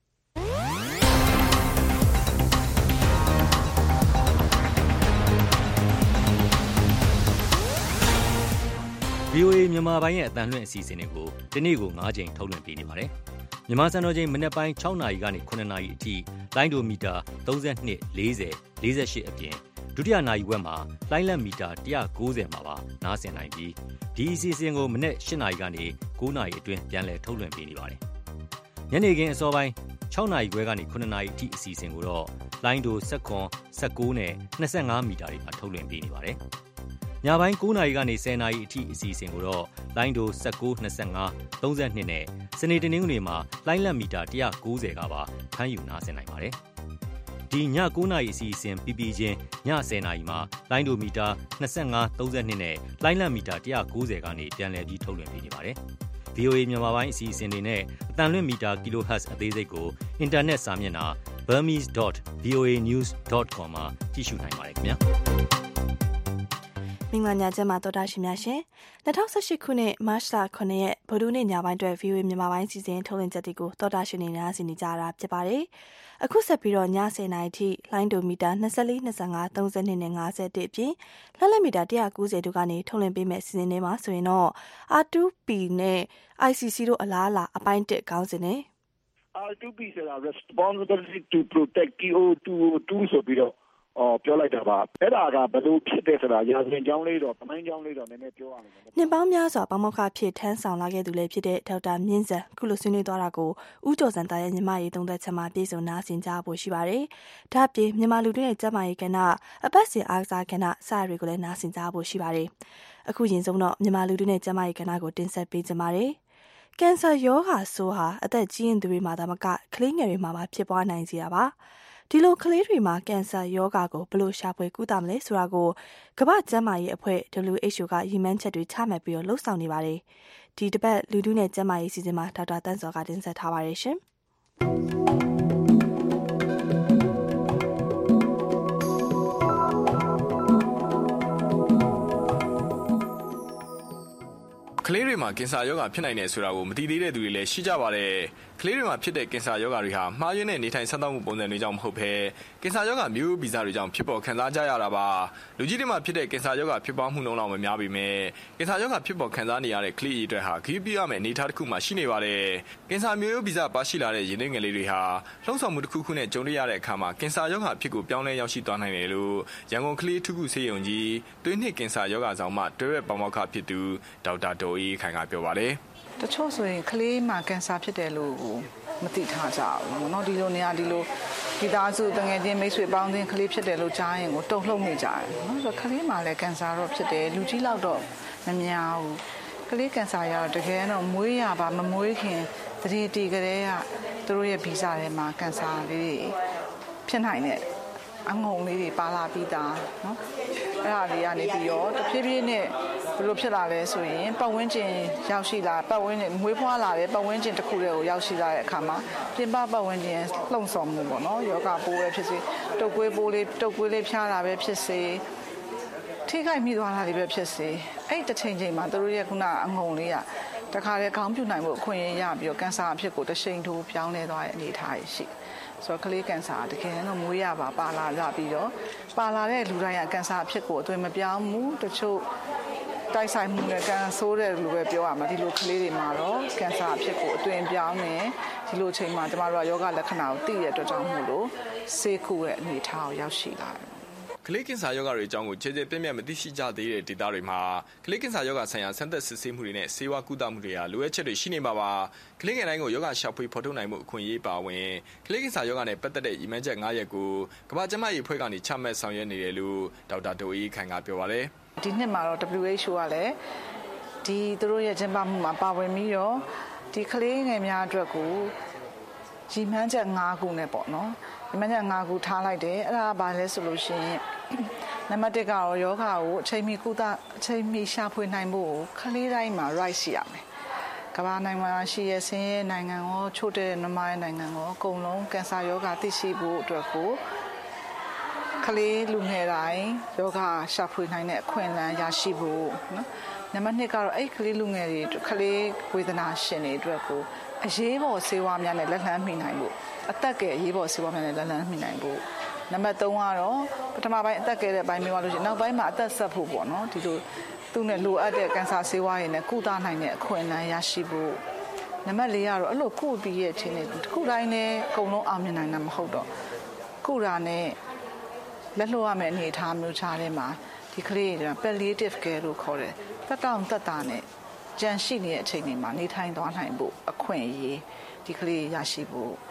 V O A မြန်မာပိုင်းရဲ့အတန်လွှင့်အစီအစဉ်တွေကိုဒီနေ့ကို၅ကြိမ်ထုတ်လွှင့်ပေးနေပါတယ်။မြန်မာစံတော်ချိန်မနက်ပိုင်း၆နာရီကနေ၇နာရီအထိလိုင်းဒိုမီတာ၃၂ ၄၀ ၄၈အပြင်ဒုတိယနာရီဝက်မှာလိုင်းလက်မီတာ၁၉၀မှာပါနားဆင်နိုင်ပြီးဒီအစီအစဉ်ကိုမနက်၈နာရီကနေ၉နာရီအတွင်းပြန်လည်ထုတ်လွှင့်ပေးနေပါတယ်။ညနေခင်းအစောပိုင်း၆နာရီခွဲကနေ၇နာရီအထိအစီအစဉ်ကိုတော့လိုင်းဒို၁၇ ၁၉နဲ့၂၅မီတာတွေမှာထုတ်လွှင့်ပေးနေပါတယ်။ညပိုင်း၉နာရီကနေ၁၀နာရီအထိအစီအစဉ်ကိုတော့လိုင်းဒို၁၉ ၂၅ ၃၂နဲ့စနေတနင်္ဂနွေမှာလိုင်းလတ်မီတာ၁၉၀ကပါဖမ်းယူနားဆင်နိုင်ပါတယ်။ဒီည၉နာရီအစီအစဉ်ပြီးပြီးချင်းည၁၀နာရီမှာလိုင်းဒိုမီတာ၂၅ ၃၂နဲ့လိုင်းလတ်မီတာ၁၉၀ကနေပြန်လည်ပြီးထုတ်လွှင့်ပေးနေပါတယ်။ဗီအိုအေ မြန်မာပိုင်းအစီအစဉ်တွေနဲ့အတန်လွင့်မီတာ kilohertz အသေးစိတ်ကိုအင်တာနက်စာမျက်နှာ burmese dot v o a news dot com မှာကြည့်ရှုနိုင်ပါတယ်ခင်ဗျာမင်္ဂလာညချမ်းပါတော်တာရှင်များရှင်၂၀၁၈ခုနှစ်မတ်လခုနှစ်ရက်ဗုဒ္ဓနေ့ညပိုင်းအတွက် ဗီအိုအေ မြန်မာပိုင်းစီစဉ်ထုတ်လွှင့်ချက်တွေကိုတော်တာရှင်တွေနားဆင်နေကြတာဖြစ်ပါတယ်အခုဆက်ပြီးတော့ည၁၀နာရီထိလိုင်းဒိုမီတာ၂၄ ၂၅ ၃၂နဲ့၅၁အပြင်လက်လက်မီတာ၁၉၀တို့ကနေထုတ်လွှင့်ပေးမဲ့စီစဉ်တွေမှာဆိုရင်တော့ R 2 P နဲ့ I C C တို့အလားအလာအပိုင်းတစ်ခေါင်းစဉ်နဲ့ R 2 P ဆိုတာ responsibility to protect T O two O two ဆိုပြီးတော့အော်ပြောလိုက်တာပါအဲ့ဒါကဘယ်လိုဖြစ်တယ်ဆိုတာရာဇဝင်ကြောင်းလေးတော့တမိုင်းကြောင်းလေးတော့နည်းနည်းပြောရမယ်နှစ်ပေါင်းများစွာပမောက္ခဖြစ်ထမ်းဆောင်လာခဲ့သူလည်းဖြစ်တဲ့ဒေါက်တာမြင့်စံခုလိုဆွေးနွေးသွားတာကိုဦးကျော်စံသားရဲ့ညီမရေးသုံးသက်ချက်မှာပြည်စုံနာဆင်ကြဖို့ရှိပါတယ်ဒါ့အပြင်မြန်မာလူတွေရဲ့ကျန်းမာရေးကဏ္ဍအပတ်စဉ်အားကစားကဏ္ဍစရတွေကိုလည်းနာဆင်ကြဖို့ရှိပါတယ်အခုရင်ဆုံးတော့မြန်မာလူတွေနဲ့ကျန်းမာရေးကဏ္ဍကိုတင်ဆက်ပေးကြပါမယ်ကင်ဆာရောဂါဆိုးဟာအသက်ကြီးရင်သူတွေမှာဒါမှမကကလေးငယ်တွေမှာပါဖြစ်ပွားနိုင်စေတာပါဒီလိုကလေးတွေမှာကင်ဆာရောဂါကိုဘယ်လိုရှာဖွေကုသမလဲဆိုတာကိုကမ္ဘာ့ကျန်းမာရေးအဖွဲ့ W H O ကရည်မှန်းချက်တွေချမှတ်ပြီးတော့လှုပ်ဆောင်နေပါတယ်ဒီတစ်ပတ်လူထုနဲ့ကျန်းမာရေးစီစဉ်မှာဒေါက်တာတန်းစောကတင်ဆက်ထားပါတယ်ရှင်ကလေးတွေမှာကင်ဆာရောဂါဖြစ်နိုင်တယ်ဆိုတာကိုမသိသေးတဲ့သူတွေလည်းရှိကြပါတယ်ကလေးတွေမှာဖြစ်တဲ့ကင်ဆာရောဂါတွေဟာမှားယွင်းတဲ့နေထိုင်စားသောက်မှုပုံစံတွေကြောင့်မဟုတ်ဘဲကင်ဆာရောဂါမျိုးဗီဇတွေကြောင့်ဖြစ်ပေါ်ခံစားကြရတာပါလူကြီးတွေမှာဖြစ်တဲ့ကင်ဆာရောဂါဖြစ်ပွားမှုနှုန်းလောက်မများပေမဲ့ကင်ဆာရောဂါဖြစ်ပေါ်ခံစားနေရတဲ့ကလေးတွေအတွက်ဟာဂရုပြုရမယ့်အနေအထားတစ်ခုမှရှိနေပါတယ်ကင်ဆာမျိုးဗီဇပါရှိလာတဲ့ရင်းနှီးငယ်လေးတွေဟာလှုံ့ဆော်မှုတစ်ခုခုနဲ့ကြုံရတဲ့အခါမှာကင်ဆာရောဂါဖြစ်ကိုပြောင်းလဲရောက်ရှိသွားနိုင်တယ်လို့ရန်ကုန်ကလေးထုခုဆေးရုံကြီးသွေးနှစ်ကင်ဆာရောဂါဆောင်မှတွဲရက်ပေါမောက္ခဖြစ်သူဒေါက်တာဒေါ်အေးခိုင်ကပြောပါတယ်တချို့ဆိုရင်ကလေးမှာကင်ဆာဖြစ်တယ်လို့မသိထားကြဘူးเนาะဒီလိုနေရာဒီလိုဒီသားစုတငယ်ချင်းမိတ်ဆွေပေါင်းချင်းကလေးဖြစ်တယ်လို့ကြားရင်ကိုတုန်လှုပ်နေကြတယ်เนาะဆိုတော့ကလေးမှာလည်းကင်ဆာတော့ဖြစ်တယ်လူကြီးလောက်တော့မများဘူးကလေးကင်ဆာရတော့တကယ်တော့မွေးရပါမမွေးခင်တတိတီကလေးကသူတို့ရဲ့ဗီဇထဲမှာကင်ဆာလေးဖြစ်နိုင်တဲ့အငုံလေးတွေပါလာပြီးသားเนาะအဲ့ဒါလေးကနေပြီးတော့တဖြည်းဖြည်းနဲ့ဘယ်လိုဖြစ်လာလဲဆိုရင်ပတ်ဝန်းကျင်ရောက်ရှိလာပတ်ဝန်းကျင်မွေးဖွားလာတဲ့ပတ်ဝန်းကျင်တစ်ခုတည်းကိုရောက်ရှိလာတဲ့အခါမှာပြင်ပပတ်ဝန်းကျင်လှုံ့ဆော်မှုပေါ့နော်ယောဂပိုးပဲဖြစ်စေတုပ်ကွေးပိုးလေးတုပ်ကွေးလေးဖျားတာပဲဖြစ်စေထိခိုက်မိသွားတာတွေပဲဖြစ်စေအဲ့တစ်ချိန်ချိန်မှာသူတို့ရဲ့ခုနအငုံလေးကတခါတည်းခေါင်းပြူနိုင်ဖို့အခွင့်အရေးရပြီးတော့ကင်ဆာအဖြစ်ကိုတစ်ချိန်ထိုးပြောင်းလဲသွားတဲ့အနေအထားရှိဆိုတော့ကလေးကင်ဆာတကယ်တော့မွေးရပါပါလာကြပြီးတော့ပါလာတဲ့လူတိုင်းကကင်ဆာအဖြစ်ကိုအသွင်မပြောင်းဘူးတချို့တိုက်ဆိုင်မှုနဲ့ကန်ဆိုးတဲ့လူပဲပြောရမှာဒီလိုကလေးတွေမှာတော့ကင်ဆာအဖြစ်ကိုအသွင်ပြောင်းနေဒီလိုချိန်မှာကျမတို့ကယောဂလက္ခဏာကိုသိရတဲ့အတွက်ကြောင့်မို့လို့ဆေးကုရဲ့အနေအထားကိုရောက်ရှိလာတယ်ကလေးကင်ဆာရောဂါတွေအကြောင်းကိုခြေခြေပြည့်ပြည့်မသိရှိကြသေးတဲ့ဒေသတွေမှာကလေးကင်ဆာရောဂါဆိုင်ရာဆန်းသက်စစ်ဆေးမှုတွေနဲ့ဆေးဝါးကုသမှုတွေဟာလိုအပ်ချက်တွေရှိနေမှာပါကလေးငယ်တိုင်းကိုရောဂါရှာဖွေဖော်ထုတ်နိုင်မှုအခွင့်အရေးပါဝင်ကလေးကင်ဆာရောဂါနဲ့ပတ်သက်တဲ့ရည်မှန်းချက်၅ရပ်ကိုကမ္ဘာ့ကျန်းမာရေးအဖွဲ့ကနေချမှတ်ဆောင်ရွက်နေတယ်လို့ဒေါက်တာဒေါ်အေးခိုင်ကပြောပါတယ်ဒီနှစ်မှာတော့ W H O ကလည်းဒီသူတို့ရဲ့ကျန်းမာမှုမှာပါဝင်ပြီးတော့ဒီကလေးငယ်များအတွက်ကိုရည်မှန်းချက်၅ခုနဲ့ပေါ့နော်ရည်မှန်းချက်၅ခုထားလိုက်တယ်အဲ့ဒါဘာလဲဆိုလို့ရှိရင်နံပါတ်၁ကတော့ယောဂါကိုအချိန်မီကုသအချိန်မီရှာဖွေနိုင်ဖို့ကလေးတိုင်းမှာ right ရှိရမယ်ကမ္ဘာနိုင်ငံမှာရှိရဆင်းရဲနိုင်ငံရောချို့တဲ့နမရဲ့နိုင်ငံရောအကုန်လုံးကင်ဆာယောဂါသိရှိဖို့အတွက်ကိုကလေးလူငယ်တိုင်းယောဂရှာဖွေနိုင်တဲ့အခွင့်အလမ်းရရှိဖို့နော်နံပါတ်၂ကတော့အဲ့ကလေးလူငယ်တွေကလေးဝေဒနာရှင်တွေအတွက်ကိုအရေးပေါ်ဆေးဝါးများနဲ့လက်လှမ်းမီနိုင်ဖို့အသက်ကဲအရေးပေါ်ဆေးဝါးများနဲ့လက်လှမ်းမီနိုင်ဖို့နံပါတ်၃ကတော့ပထမပိုင်းအသက်ကဲတဲ့ပိုင်းမျိုးပါလို့ရှိရင်နောက်ပိုင်းမှာအသက်ဆက်ဖို့ပေါ့နော်ဒီလိုသူ့နဲ့လိုအပ်တဲ့ကင်ဆာဆေးဝါးတွေနဲ့ကုသနိုင်တဲ့အခွင့်အလမ်းရရှိဖို့နံပါတ်၄ကတော့အဲ့လိုကုပြီးရဲ့ချင်းနဲ့တစ်ခုတိုင်းနဲ့အကုန်လုံးအောင်မြင်နိုင်တာမဟုတ်တော့ကုတာနဲ့လက်လှော်ရမယ့်အနေအထားမျိုးခြားထဲမှာဒီကလေးတွေက palliative care လို့ခေါ်တယ်တက်တောင့်တက်တာနဲ့ကြံရှိနေတဲ့အချိန်တွေမှာနေထိုင်သွားနိုင်ဖို့အခွင့်အရေးဒီကလေးရရှိဖို့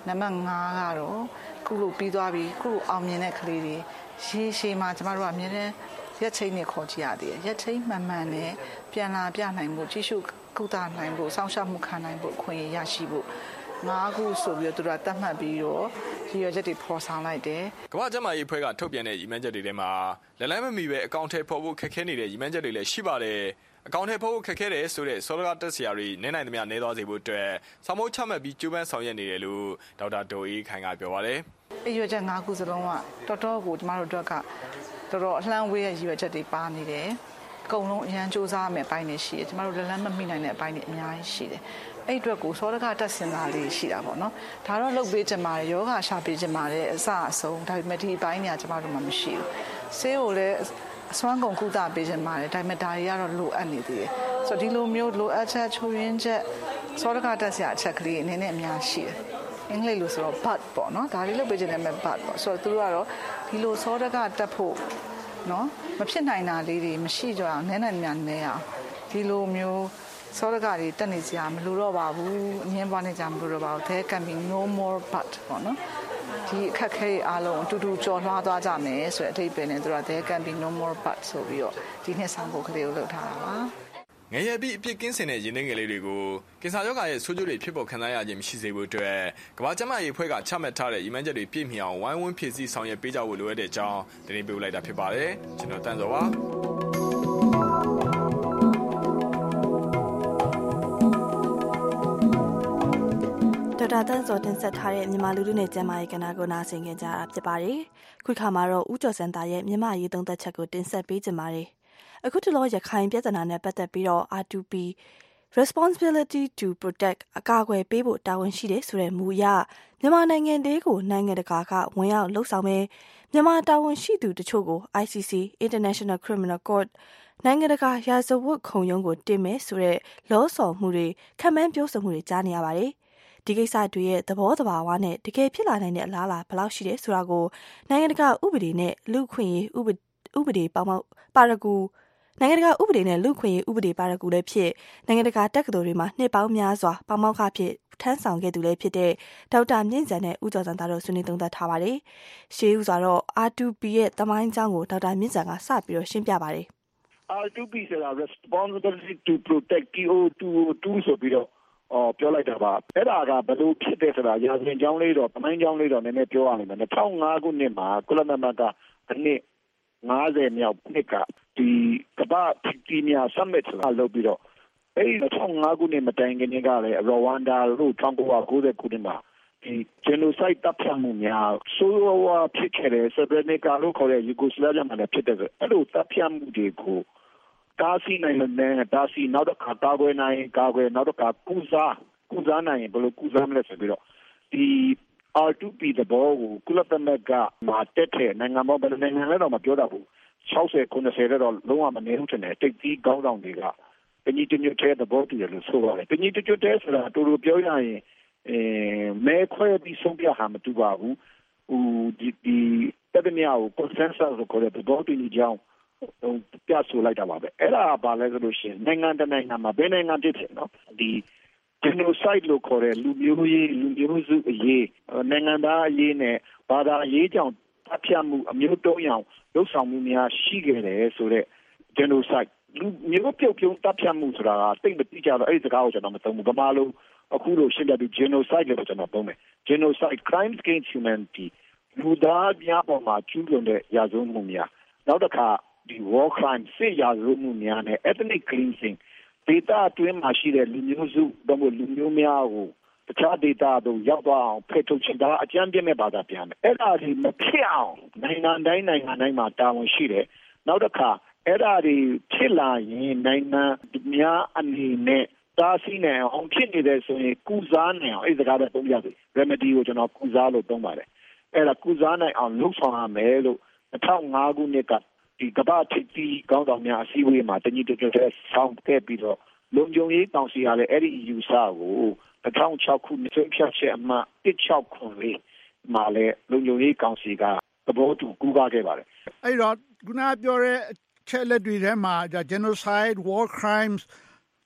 နံပါတ်၅ကတော့ခုလိုပြီးသွားပြီခုလိုအောင်မြင်တဲ့ကလေးတွေရေရှည်မှာကျမတို့ကအမြဲတမ်းရက်ချိန်းနဲ့ခေါ်ကြည့်ရသေးတယ်ရက်ချိန်းမှန်မှန်နဲ့ပြန်လာပြနိုင်ဖို့ကြီးစုကုသနိုင်ဖို့စောင့်ရှောက်မှုခံနိုင်ဖို့အခွင့်အရေးရရှိဖို့ငါးခုဆိုပြီးတော့သူတို့တတ်မှတ်ပြီးတော့ရည်ရွယ်ချက်တွေဖော်ဆောင်လိုက်တယ်ကမ္ဘာ့ကျန်းမာရေးအဖွဲ့ကထုတ်ပြန်တဲ့ရည်မှန်းချက်တွေထဲမှာလက်လန်းမမီပဲအကောင့်ထဲပေါ်ဖို့ခက်ခဲနေတဲ့ရည်မှန်းချက်တွေလည်းရှိပါတယ်အကောင့်ထဲပေါ်ဖို့ခက်ခဲတယ်ဆိုတဲ့စောဒကတက်ဆရာတွေနေနိုင်သမျှနေသွားစေဖို့အတွက်ဆောင်းမိုးချမှတ်ပြီးကြိုးပမ်းဆောင်ရွက်နေတယ်လို့ဒေါက်တာဒေါ်အေးခိုင်ကပြောပါတယ်ရည်ရွယ်ချက်ငါးခုစလုံးကတော်တော်ကိုကျမတို့တို့ကတော်တော်အလှမ်းဝေးရဲ့ရည်ရွယ်ချက်တွေပါနေတယ်အကုန်လုံးအရန်စူးစမ်းမယ်အပိုင်းတွေရှိတယ်ကျမတို့လက်လန်းမမိနိုင်တဲ့အပိုင်းတွေအများကြီးရှိတယ်အဲ့အတွက်ကိုစောဒကတက်စင်တာလေးရှိတာပေါ့နော်ဒါတော့လုပ်ပေးချင်ပါတယ်ယောဂရှာပေးချင်ပါတယ်အစအဆုံးဒါပေမဲ့ဒီအပိုင်းတွေကကျမတို့မှမရှိဘူးဆေးကိုလည်းအစွမ်းကုန်ကုသပေးချင်ပါတယ်ဒါပေမဲ့ဒါတွေကတော့လိုအပ်နေသေးတယ်ဆိုတော့ဒီလိုမျိုးလိုအပ်ချက်ချိုးရင်းချက်စောဒကတက်စရာအချက်ကလေးအနေနဲ့အများရှိတယ်အင်္ဂလိပ်လိုဆိုတော့ but ပေါ့နော်ဒါလေးလုပ်ပေးချင်တယ်မဲ့ but ပေါ့ဆိုတော့သူတို့ကတော့ဒီလိုစောဒကတက်ဖို့နော်မဖြစ်နိုင်တာလေးတွေမရှိကြအောင်နည်းနည်းများနေအောင်ဒီလိုမျိုးစောဒကတွေတက်နေစရာမလိုတော့ပါဘူးအငင်းပွားနေကြမလိုတော့ပါဘူး there can be no more but ပေါ့နော်ဒီအခက်ခဲအားလုံးအတူတူကြော်လွှားသွားကြမယ်ဆိုတဲ့အဓိပ္ပာယ်နဲ့သူက there can be no more but ဆိုပြီးတော့ဒီနှစ်ဆောင်ဖို့ကလေးကိုလုပ်ထားတာပါငယ်ရပြီးအပြစ်ကင်းစင်တဲ့ရင်းနှီးငယ်လေးတွေကိုကင်ဆာရောဂါရဲ့ဆိုးကျိုးတွေဖြစ်ပေါ်ခံစားရခြင်းမရှိစေဖို့အတွက်ကမ္ဘာ့ကျန်းမာရေးအဖွဲ့ကချမှတ်ထားတဲ့ရည်မှန်းချက်တွေပြည့်မီအောင်ဝိုင်းဝန်းဖြည့်ဆည်းဆောင်ရွက်ပေးကြဖို့လိုအပ်တဲ့အကြောင်းတင်ပြလိုက်တာဖြစ်ပါတယ်ကျွန်တော်တန်စောပါဒေါက်တာတန်းစောတင်ဆက်ထားတဲ့မြန်မာလူထုနဲ့ကျန်းမာရေးကဏ္ဍကိုနားဆင်ကြကြတာဖြစ်ပါတယ်ခုခါမှာတော့ဦးကျော်စံသားရဲ့မြန်မာရေးသုံးသက်ချက်ကိုတင်ဆက်ပေးကြပါမယ်အခုတလောရခိုင်ပြည်ထနာနဲ့ပတ်သက်ပြီးတော့ R two P Responsibility to Protect အကာအကွယ်ပေးဖို့တာဝန်ရှိတယ်ဆိုတဲ့မူအရမြန်မာနိုင်ငံလေးကိုနိုင်ငံတကာကဝင်ရောက်လှုပ်ဆောင်မယ်မြန်မာတာဝန်ရှိသူတချို့ကို I C C International Criminal Court နိုင်ငံတကာရာဇဝတ်ခုံရုံးကိုတင်မယ်ဆိုတဲ့လောဆော်မှုတွေခံမှန်းပြောဆိုမှုတွေကြားနေရပါတယ်ဒီကိစ္စတွေရဲ့သဘောတဘာဝနဲ့တကယ်ဖြစ်လာနိုင်တဲ့အလားအလာဘယ်လောက်ရှိတယ်ဆိုတာကိုနိုင်ငံတကာဥပဒေနဲ့လူခွင့်ရေးဥပဒေပေါင်းပါရဂူနိုင်ငံတကာဥပဒေနဲ့လူခွင့်ရေးဥပဒေပါရဂူလည်းဖြစ်နိုင်ငံတကာတက္ကသိုလ်တွေမှာနှစ်ပေါင်းများစွာပေါမောက္ခဖြစ်ထမ်းဆောင်ခဲ့သူလည်းဖြစ်တဲ့ဒေါက်တာမြင့်စံနဲ့ဦးကျော်စံသားတို့ဆွေးနွေးသုံးသပ်ထားပါတယ်။ရှေးဦးစွာတော့ R two P ရဲ့တမိုင်းကြောင်းကိုဒေါက်တာမြင့်စံကစပြီးတော့ရှင်းပြပါတယ်။ R two P ဆိုတာ Responsibility to Protect K O two O two ဆိုပြီးတော့အော်ပြောလိုက်တာပါအဲ့ဒါကဘယ်လိုဖြစ်တယ်ဆိုတာရာဇဝင်ကြောင်းလေးတော့တမိုင်းကြောင်းလေးတော့နည်းနည်းပြောရမယ်၂၀၀၅ခုနှစ်မှာကုလသမဂ္ဂအနှစ်၅၀မြောက်နှစ်ကဒီကမ္ဘာပြည်များ summit ဆိုတာလုပ်ပြီးတော့အဲ့ဒီ၂၀၀၅ခုနှစ်မတိုင်ခင်ကလည်းရဝမ်ဒါတို့၁၉၉၀ခုနှစ်မှာဒီ genocide တပ်ဖြတ်မှုများဆိုးဝါးဖြစ်ခဲ့တဲ့ Srebrenica လို့ခေါ်တဲ့ Yugoslavia မှာလည်းဖြစ်တဲ့အဲ့လိုတပ်ဖြတ်မှုတွေကိုတားဆီးနိုင်တဲ့တားဆီးနောက်တစ်ခါကာကွယ်နိုင်ကာကွယ်နောက်တစ်ခါကုစားကုစားနိုင်ဘယ်လိုကုစားမလဲဆိုပြီးတော့ဒီ R two P သဘောကိုကုလသမဂ္ဂမှာတက်တဲ့နိုင်ငံပေါင်းဘယ်နိုင်ငံလဲတော့မပြောတတ်ဘူး၆၀ ၉၀တော့လုံးဝမနေဘူးထင်တယ်တိတ်ကြီးကောင်းဆောင်တွေကပညီတညွတ်တဲ့သဘောတူတယ်လို့ဆိုပါတယ်ပညီတညွတ်တဲ့ဆိုတာတူတူပြောရရင်အဲမဲခွဲပြီးဆုံးဖြတ်ဟာမတူပါဘူးဟိုဒီဒီတပညာကို consensus ကိုခေါ်တဲ့သဘောတူညီကြောင်းပြဆိုလိုက်တာပါပဲအဲ့ဒါပါလဲဆိုလို့ရှိရင်နိုင်ငံတနိုင်ငံမှာဘယ်နိုင်ငံဖြစ်ဖြစ်နော်ဒီ genocide လို့ခေါ်တဲ့လူမျိုးရေးလူမျိုးစုအရေးနိုင်ငံသားအရေးနဲ့ဘာသာရေးကြောင့်တပ်ဖြတ်မှုအမျိုးတုံးအောင်လှုပ်ဆောင်မှုများရှိခဲ့တယ်ဆိုတော့ genocide လူမျိုးပြုတ်ပြုံးတပ်ဖြတ်မှုဆိုတာကတိတ်မတိကျတော့အဲ့ဒီစကားကိုကျွန်တော်မသုံးဘူးဗမာလိုအခုလိုရှင်းပြပြီး genocide လို့ကျွန်တော်သုံးမယ် genocide crimes against humanity လူသားများပေါ်မှာကျူးလွန်တဲ့ရာဇဝတ်မှုများနောက်တစ်ခါဒီ war crime စစ်ရာဇဝတ်မှုများနဲ့ ethnic cleansing ဒေသအတွင်းမှာရှိတဲ့လူမျိုးစုတို့လူမျိုးများကိုတခြားဒေသတို့ရောက်သွားအောင်ဖယ်ထုတ်ချင်တာအကြမ်းပြင်းတဲ့ဘာသာပြန်တယ်အဲ့ဒါဒီမဖြစ်အောင်နိုင်ငံတိုင်းနိုင်ငံတိုင်းမှာတာဝန်ရှိတယ်နောက်တစ်ခါအဲ့ဒါဒီဖြစ်လာရင်နိုင်ငံများအနေနဲ့တားဆီးနိုင်အောင်ဖြစ်နေတယ်ဆိုရင်ကုစားနိုင်အောင်အဲ့ဒီစကားပဲသုံးပြစီ remedy ကိုကျွန်တော်ကုစားလို့သုံးပါတယ်အဲ့ဒါကုစားနိုင်အောင်လုပ်ဆောင်ရမယ်လို့၂၀၀၅ခုနှစ်ကဒီကမ္ဘာထိပ်သီးကောင်းဆောင်များအစည်းအဝေးမှာတညီတညွတ်တဲ့ဆောင်းခဲ့ပြီးတော့လုံခြုံရေးကောင်စီကလည်းအဲ့ဒီ E U စာကို၂၀၀၆ခုနှစ်ဆွေးဖြတ်ချက်အမှတ်၁၆ခုလေးမှာလည်းလုံခြုံရေးကောင်စီကသဘောတူကူးကားခဲ့ပါတယ်အဲ့တော့ခုနပြောတဲ့အချက်လက်တွေထဲမှာ genocide war crimes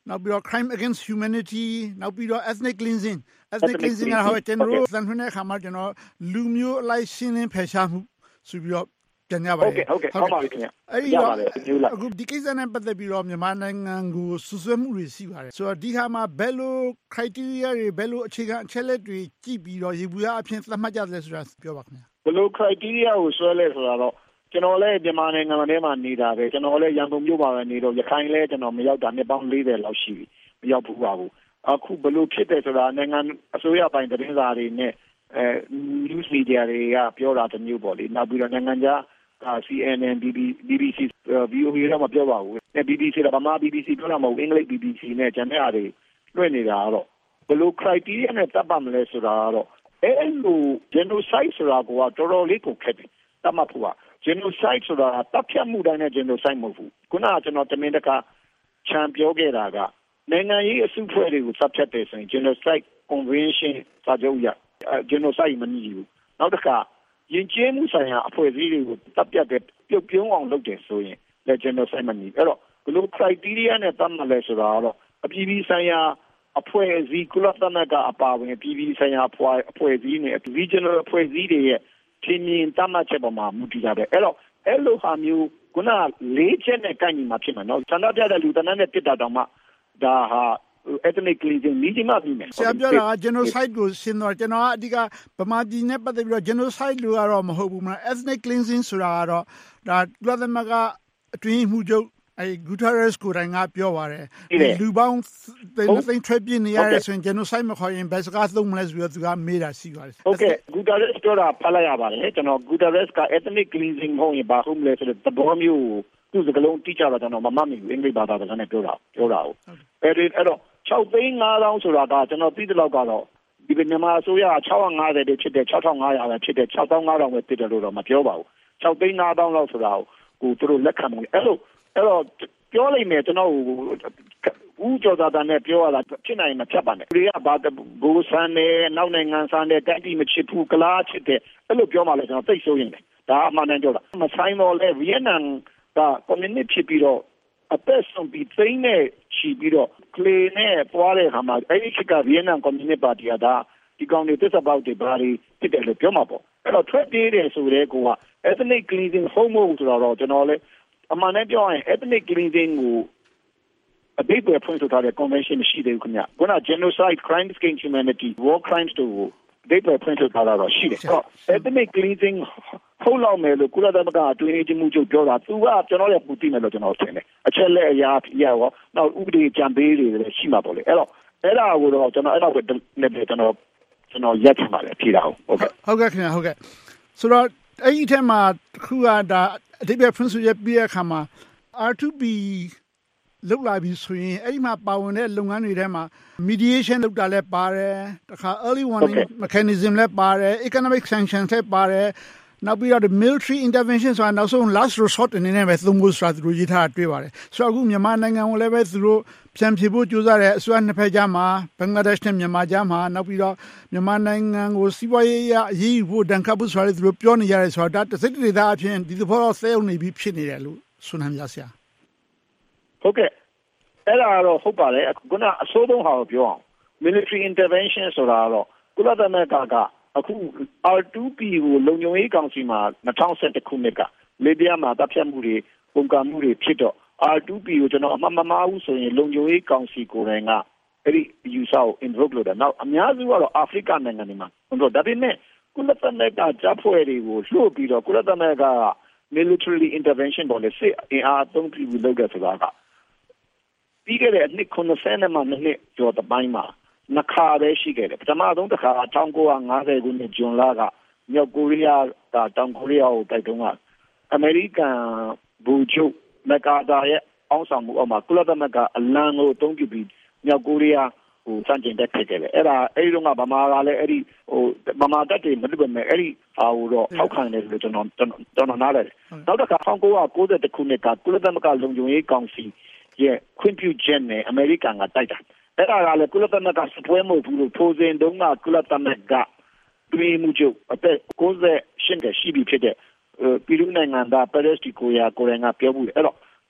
နောက်ပြီးတော့ crime against humanity နောက်ပြီးတော့ ethnic cleansing ethnic cleansing ကဟိုကျွန်တော်သံထွန်းတဲ့အခါမှာကျွန်တော်လူမျိုးအလိုက်ရှင်းလင်းဖယ်ရှားမှုဆိုပြီးတော့ပြန်ရပါတယ်ဟုတ်ကဲ့ဟုတ်ကဲ့ဟုတ်ပါပြီခင်ဗျအဲ့ဒီတော့အခုဒီကိစ္စနဲ့ပတ်သက်ပြီးတော့မြန်မာနိုင်ငံကိုစွဆွဲမှုတွေရှိပါတယ်ဆိုတော့ဒီဟာမှာဘယ်လို criteria တွေဘယ်လိုအခြေခံအချက်လက်တွေကြည့်ပြီးတော့ရေဘူးရအဖြစ်သတ်မှတ်ကြတယ်ဆိုတာပြောပါခင်ဗျဘယ်လို criteria ကိုဆွဲလဲဆိုတာတော့ကျွန်တော်လည်းမြန်မာနိုင်ငံထဲမှာနေတာပဲကျွန်တော်လည်းရန်ကုန်မြို့မှာပဲနေတော့ရခိုင်လည်းကျွန်တော်မရောက်တာနှစ်ပေါင်း၄၀လောက်ရှိပြီမရောက်ဘူးပါဘူးအခုဘယ်လိုဖြစ်တယ်ဆိုတာနိုင်ငံအစိုးရပိုင်းသတင်းစာတွေနဲ့အဲ news media တွေကပြောတာတမျိုးပေါ့လေနောက်ပြီးတော့နိုင်ငံခြားC N N B B C V O A တော့မပြောပါဘူး။ B B C တော့ဗမာ B B C ပြောတာမဟုတ်ဘူးအင်္ဂလိပ် B B C နဲ့ကျန်တဲ့အားတွေလွှင့်နေတာတော့ဘယ်လို criteria နဲ့တပ်ပါမလဲဆိုတာတော့အဲ့လို genocide ဆိုတာကတော်တော်လေးကိုခက်တယ်။တပ်မှတ်ဖို့က genocide ဆိုတာတပ်ဖြတ်မှုတိုင်းနဲ့ genocide မဟုတ်ဘူး။ခုနကကျွန်တော်တမင်တကာချန်ပြောခဲ့တာကနိုင်ငံရေးအစုအဖွဲ့တွေကိုတပ်ဖြတ်တယ်ဆိုရင် genocide convention စာချုပ်ရ genocide မနည်းဘူး။နောက်တစ်ခါရင်ကျေးမှုဆိုင်ရာအဖွဲ့အစည်းတွေကိုတပ်ပြတ်တဲ့ပြုတ်ပြုံးအောင်လုပ်တယ်ဆိုရင်လည်း genocide မနည်းအဲ့တော့ဘယ်လို criteria နဲ့သတ်မှတ်လဲဆိုတာတော့အပြည်ပြည်ဆိုင်ရာအဖွဲ့အစည်းကုလသမဂ္ဂအပါအဝင်အပြည်ပြည်ဆိုင်ရာအဖွဲ့အဖွဲ့အစည်းနဲ့ regional အဖွဲ့အစည်းတွေရဲ့ထင်မြင်သတ်မှတ်ချက်ပေါ်မှာမူတည်ကြတယ်အဲ့တော့အဲ့လိုဟာမျိုးခုနလေးချက်နဲ့ကိုက်ညီမှာဖြစ်မှာနော်ဆန္ဒပြတဲ့လူတန်းနဲ့တစ်တာတောင်မှဒါဟာ ethnic cleansing မိကြီးမှပြီးမယ်ဆရာပြောတာက genocide ကိုရှင်းတော့ကျွန်တော်ကအဓိကဗမာပြည်နဲ့ပတ်သက်ပြီးတော့ genocide လို့ကတော့မဟုတ်ဘူးမလား ethnic cleansing ဆိုတာကတော့ဒါကုလသမဂ္ဂအတွင်းမှုချုပ်အဲ Guterres ကိုတိုင်ကပြောပါတယ်လူပေါင်းသိန်းထွက်ပြနေရတဲ့ဆိုရင် genocide မခေါ်ရင်ဘယ်စကားသုံးမလဲဆိုတော့သူကမေးတာရှိပါတယ်ဟုတ်ကဲ့ Guterres ပြောတာဖတ်လိုက်ရပါတယ်ကျွန်တော် Guterres က ethnic cleansing မဟုတ်ရင်ဘာဟုတ်မလဲဆိုတော့သဘောမျိုးသူစကလုံးတိကျတော့ကျွန်တော်မမှတ်မိဘူးအင်္ဂလိပ်ဘာသာစကားနဲ့ပြောတာပြောတာဟုတ်အဲ့ဒီအဲ့တော့၆သိန်း၅သောင်းဆိုတာကကျွန်တော်သိတဲ့လောက်ကတော့ဒီမြန်မာအစိုးရက၆၅၀တိဖြစ်တဲ့၆ထောင်၅ရာပဲဖြစ်တဲ့၆သောင်း၅ထောင်ပဲဖြစ်တယ်လို့တော့မပြောပါဘူး၆သိန်း၅သောင်းလောက်ဆိုတာကိုသူတို့လက်ခံတယ်အဲ့လိုအဲ့တော့ပြောလိုက်မယ်ကျွန်တော်ဦးကျော်သာတန်နဲ့ပြောရတာဖြစ်နိုင်မှာဖြတ်ပါနဲ့တွေကဘာဘူဆန်နဲ့နောက်နိုင်ငံဆန်နဲ့တိုက်တိမချစ်ဘူးကလားချစ်တယ်အဲ့လိုပြောမှလည်းကျွန်တော်သိဆိုရင်တယ်ဒါအမှန်တမ်းပြောတာမဆိုင်တော့လေဗီယက်နမ်ကကွန်မြူနစ်ဖြစ်ပြီးတော့အသက်ဆုံးပြီးသိန်းနဲ့ချီပြီးတော့ကလေးနဲ့ပွားတဲ့ခါမှာအဲ့ဒီချက်ကဗီယက်နမ်ကွန်မြူနစ်ပါတီကဒါဒီကောင်တွေတစ်စပေါက်တွေဘာတွေဖြစ်တယ်လို့ပြောမှာပေါ့အဲ့တော့ထွက်ပြေးတယ်ဆိုတဲ့ကောက ethnic cleansing ဟုတ်မဟုတ်ဆိုတော့ကျွန်တော်လည်းအမှန်နဲ့ပြောရင် ethnic cleansing ကိုအဘိဓိပ္ပာယ်ဖွင့်ဆိုထားတဲ့ convention ရှိတယ်ခင်ဗျာခုန genocide crimes against humanity war crimes တို့အဘိဓိပ္ပာယ်ဖွင့်ဆိုထားတာတော့ရှိတယ်အဲ့တော့ ethnic cleansing ဟုတ်လောက်မယ်လို့ကုလသမဂ္ဂအတွင်းရေးမှူးချုပ်ပြောတာသူကကျွန်တော်လည်းပူတည်မယ်လို့ကျွန်တော်ထင်တယ်အချက်လက်အရာပြရောနောက်ဥပဒေကြံပေးတွေလည်းရှိမှာပေါ့လေအဲ့တော့အဲ့ဒါကိုတော့ကျွန်တော်အဲ့တော့လည်းကျွန်တော်ကျွန်တော်ရက်ချင်ပါတယ်ဖြေတာဟုတ်ကဲ့ဟုတ်ကဲ့ခင်ဗျာဟုတ်ကဲ့ဆိုတော့အဲ့ဒီထဲမှာတစ်ခုကဒါအဓိပ္ပာယ်ဖွင့်ဆိုချက်ပြတဲ့အခါမှာ R two P လောက်လာပြီဆိုရင်အဲ့ဒီမှာပါဝင်တဲ့လုပ်ငန်းတွေထဲမှာ mediation လုပ်တာလည်းပါတယ်တခါ early warning mechanism လည်းပါတယ် economic sanctions လည်းပါတယ်နောက်ပြီးတော့ military intervention ဆိုတာနောက်ဆုံး last resort အနေနဲ့ပဲသုံးဖို့ဆိုတာသူတို့ရေးထားတာတွေ့ပါတယ်ဆိုတော့အခုမြန်မာနိုင်ငံကိုလည်းပဲသူတို့ပြန်ဖြေဖို့ကြိုးစားတယ်အစိုးရနှစ်ဖက်ကြားမှာဘင်္ဂလားဒေ့ရှ်နဲ့မြန်မာကြားမှာနောက်ပြီးတော့မြန်မာနိုင်ငံကိုစီးပွားရေးအရေးယူဖို့တန်ခတ်ဖို့ဆိုတာသူတို့ပြောနေကြတယ်ဆိုတော့ဒါတစ်စိတ်တစ်ဒေသအဖြစ်ဒီသဘောတော့ဆဲုံနေပြီးဖြစ်နေတယ်လို့ဆိုနိုင်ကြဆရာဟုတ်ကဲ့အဲ့ဒါတော့ဟုတ်ပါတယ်ခုနအစိုးဆုံးဟာကိုပြောအောင် military intervention ဆိုတာတော့ကုလသမဂ္ဂကအခု R two P ကိုလုံခြုံရေးကောင်စီမှာ၂၀၁၁ခုနှစ်ကလေပြားမှာတပ်ဖြတ်မှုတွေပုံကမှုတွေဖြစ်တော့ R two P ကိုကျွန်တော်အမှန်မမှားဘူးဆိုရင်လုံခြုံရေးကောင်စီကိုယ်တိုင်ကအဲ့ဒီ user ကို invoke လုပ်တယ်နောက်အများစုကတော့အာဖရိကနိုင်ငံတွေမှာဒါပေမဲ့ကုလသမဂ္ဂတပ်ဖွဲ့တွေကိုလှုပ်ပြီးတော့ကုလသမဂ္ဂက military intervention ပေါ်လေစစ်အင်အားသုံးပြီးလုပ်ခဲ့ဆိုတာကပြီးခဲ့တဲ့နှစ်ခုနှစ်နဲ့မှနှစ်ကျော်တပိုင်းမှာနှစ်ခါပဲရှိခဲ့တယ်ပထမဆုံးတစ်ခါ၁၉၅၀ခုနှစ်ဇွန်လကမြောက်ကိုရီးယားကတောင်ကိုရီးယားကိုတိုက်တွန်းကအမေရိကန်ဘူဂျုမကာဒါရဲ့အောင်းဆောင်မှုအောက်မှာကုလသမဂ္ဂအလံကိုအသုံးပြုပြီးမြောက်ကိုရီးယားဟိုစန့်ကျင်တက်ခဲ့တယ်အဲ့ဒါအဲ့ဒီတော့ကဗမာကလည်းအဲ့ဒီဟိုဗမာတပ်တွေမလုပ်ပဲမဲ့အဲ့ဒီဟာဟိုတော့ထောက်ခံတယ်လို့ကျွန်တော်ကျွန်တော်နားတယ်နောက်တစ်ခါ၁၉၉၁ခုနှစ်ကကုလသမဂ္ဂလုံခြုံရေးကောင်စီရဲ့ခွင့်ပြုချက်နဲ့အမေရိကန်ကတိုက်တာအဲ့ဒါကလည်းကုလသမဂ္ဂစပွဲမဟုတ်ဘူးလို့ထိုးစဉ်တုန်းကကုလသမဂ္ဂတွင်မှုချုပ်အသက်၉၈နှစ်ရှိပြီဖြစ်တဲ့ပြည်သူနိုင်ငံသားပရက်စတီကိုယာကိုရင်ကပြောမှုတယ်အဲ့တော့